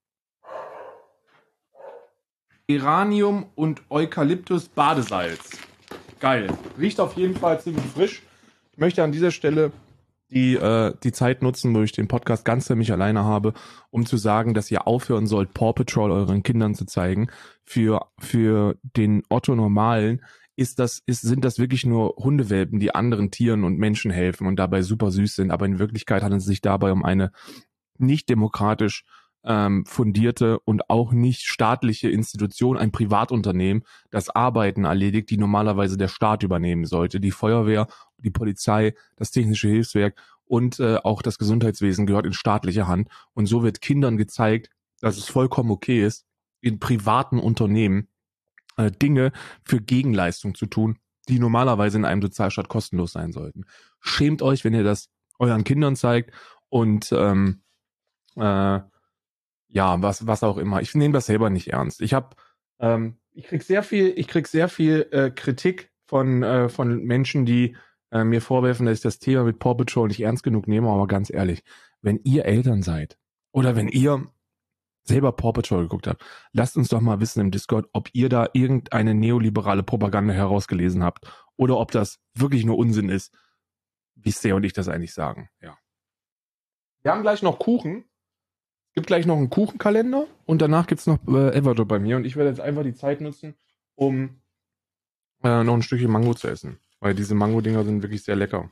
Geranium und Eukalyptus Badesalz. Geil. Riecht auf jeden Fall ziemlich frisch. Ich möchte an dieser Stelle die, äh, die Zeit nutzen, wo ich den Podcast ganz für mich alleine habe, um zu sagen, dass ihr aufhören sollt, Paw Patrol euren Kindern zu zeigen. Für, für den Otto Normalen ist das, ist, sind das wirklich nur Hundewelpen, die anderen Tieren und Menschen helfen und dabei super süß sind. Aber in Wirklichkeit handelt es sich dabei um eine nicht demokratisch ähm, fundierte und auch nicht staatliche Institution, ein Privatunternehmen, das Arbeiten erledigt, die normalerweise der Staat übernehmen sollte. Die Feuerwehr, die Polizei, das technische Hilfswerk und äh, auch das Gesundheitswesen gehört in staatliche Hand. Und so wird Kindern gezeigt, dass es vollkommen okay ist, in privaten Unternehmen äh, Dinge für Gegenleistung zu tun, die normalerweise in einem Sozialstaat kostenlos sein sollten. Schämt euch, wenn ihr das euren Kindern zeigt und ähm, äh, ja, was was auch immer. Ich nehme das selber nicht ernst. Ich habe, ähm, ich krieg sehr viel, ich krieg sehr viel äh, Kritik von äh, von Menschen, die äh, mir vorwerfen, dass ich das Thema mit Paw Patrol nicht ernst genug nehme, aber ganz ehrlich, wenn ihr Eltern seid oder wenn ihr selber Paw Patrol geguckt habt, lasst uns doch mal wissen im Discord, ob ihr da irgendeine neoliberale Propaganda herausgelesen habt oder ob das wirklich nur Unsinn ist, wie Stay und ich das eigentlich sagen. Ja. Wir haben gleich noch Kuchen. Es gibt gleich noch einen Kuchenkalender und danach gibt es noch äh, Everdrop bei mir und ich werde jetzt einfach die Zeit nutzen, um äh, noch ein Stückchen Mango zu essen, weil diese Mango-Dinger sind wirklich sehr lecker.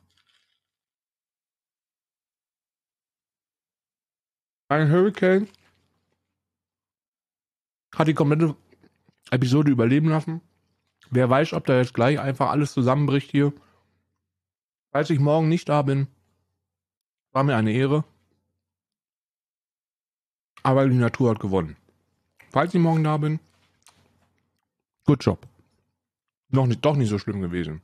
Ein Hurricane hat die komplette Episode überleben lassen. Wer weiß, ob da jetzt gleich einfach alles zusammenbricht hier. Falls ich morgen nicht da bin, war mir eine Ehre. Aber die Natur hat gewonnen. Falls ich morgen da bin, good job. Noch nicht, doch nicht so schlimm gewesen.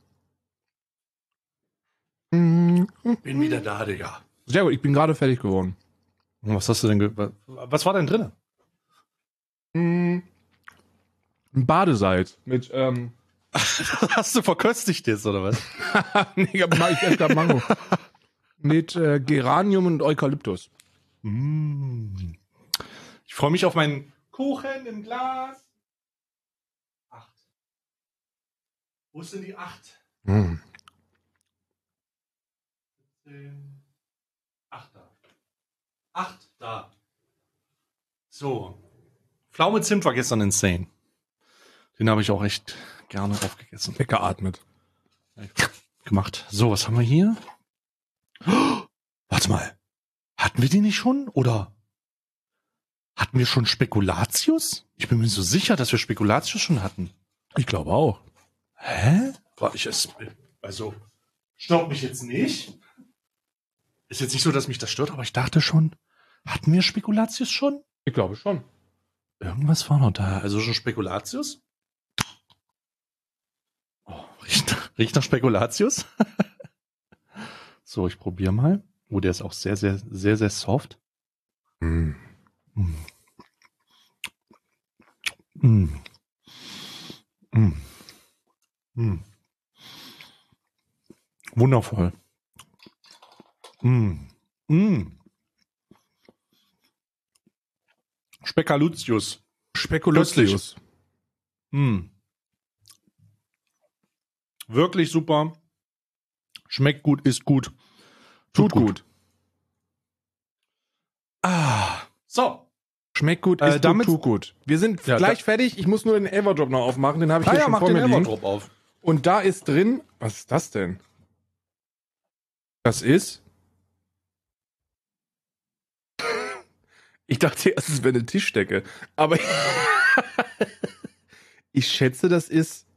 Bin wieder da, Digga. Sehr gut, ich bin gerade fertig geworden. Was hast du denn, ge was war denn drin? Ein Badesalz mit, ähm... Hast du verköstigt jetzt, oder was? nee, aber ich esse gerade Mango. mit äh, Geranium und Eukalyptus. Mm. Ich freue mich auf meinen Kuchen im Glas. Acht. Wo ist denn die acht? Mm. Acht da. Acht da. So. Pflaume Zimt war gestern insane. Den habe ich auch echt gerne aufgegessen. Weggeatmet. Gemacht. So, was haben wir hier? Oh, warte mal. Hatten wir die nicht schon? Oder hatten wir schon Spekulatius? Ich bin mir so sicher, dass wir Spekulatius schon hatten. Ich glaube auch. Hä? War ich es, also, stört mich jetzt nicht. Ist jetzt nicht so, dass mich das stört, aber ich dachte schon, hatten wir Spekulatius schon? Ich glaube schon. Irgendwas war noch da. Also schon Spekulatius? Oh, riecht, riecht nach Spekulatius? So, ich probiere mal. Oh, der ist auch sehr, sehr, sehr, sehr soft. Mm. Mm. Mm. Mm. Mm. Wundervoll. Mm. Mm. Spekulatius. Spekulatius. Mm. Wirklich super. Schmeckt gut, ist gut. Tut Tut gut. gut. Ah, so. Schmeckt gut, Äh, ist damit- gut, tut gut. Wir sind Ja, gleich da- fertig. Ich muss nur den Everdrop noch aufmachen. Den habe ich Ah hier ja, schon mach vor den mir liegen. Everdrop auf. Und da ist drin... Was ist das denn? Das ist... Ich dachte erst, es wäre eine Tischdecke. Aber ich schätze, das ist...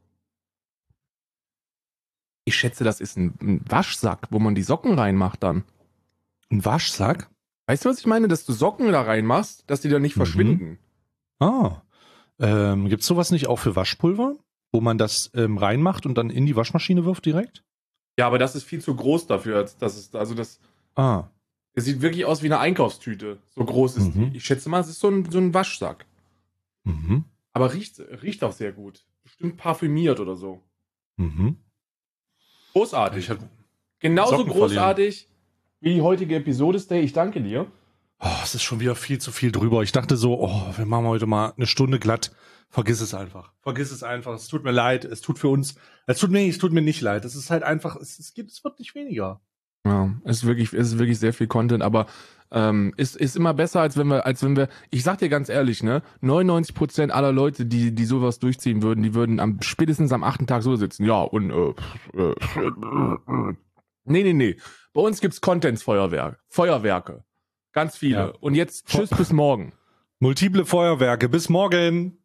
Ich schätze, das ist ein, ein Waschsack, wo man die Socken reinmacht dann. Ein Waschsack? Weißt du, was ich meine? Dass du Socken da reinmachst, dass die dann nicht Mhm. verschwinden. Ah. Ähm, gibt's sowas nicht auch für Waschpulver? Wo man das ähm, reinmacht und dann in die Waschmaschine wirft direkt? Ja, aber das ist viel zu groß dafür. Als das ist, also das... Ah. Es sieht wirklich aus wie eine Einkaufstüte. So groß ist Mhm. die. Ich schätze mal, es ist so ein, so ein Waschsack. Mhm. Aber riecht, riecht auch sehr gut. Bestimmt parfümiert oder so. Mhm. Großartig. Ich hab, Genauso Socken großartig wie die heutige Episode, Stay. Ich danke dir. oh, es ist schon wieder viel zu viel drüber. Ich dachte so, oh, wir machen heute mal eine Stunde glatt. Vergiss es einfach. Vergiss es einfach. Es tut mir leid. Es tut für uns, es tut mir, es tut mir nicht leid. Es ist halt einfach, es, es gibt, es wird nicht weniger. Ja, es ist wirklich, es ist wirklich sehr viel Content, aber ähm, ist, ist immer besser, als wenn wir, als wenn wir, ich sag dir ganz ehrlich, ne, neunundneunzig Prozent aller Leute, die, die sowas durchziehen würden, die würden am, spätestens am achten Tag so sitzen. Ja, und, äh, äh, nee, nee, nee. Bei uns gibt's Contents-Feuerwerk, Feuerwerke. Ganz viele. Ja. Und jetzt tschüss bis morgen. Multiple Feuerwerke. Bis morgen.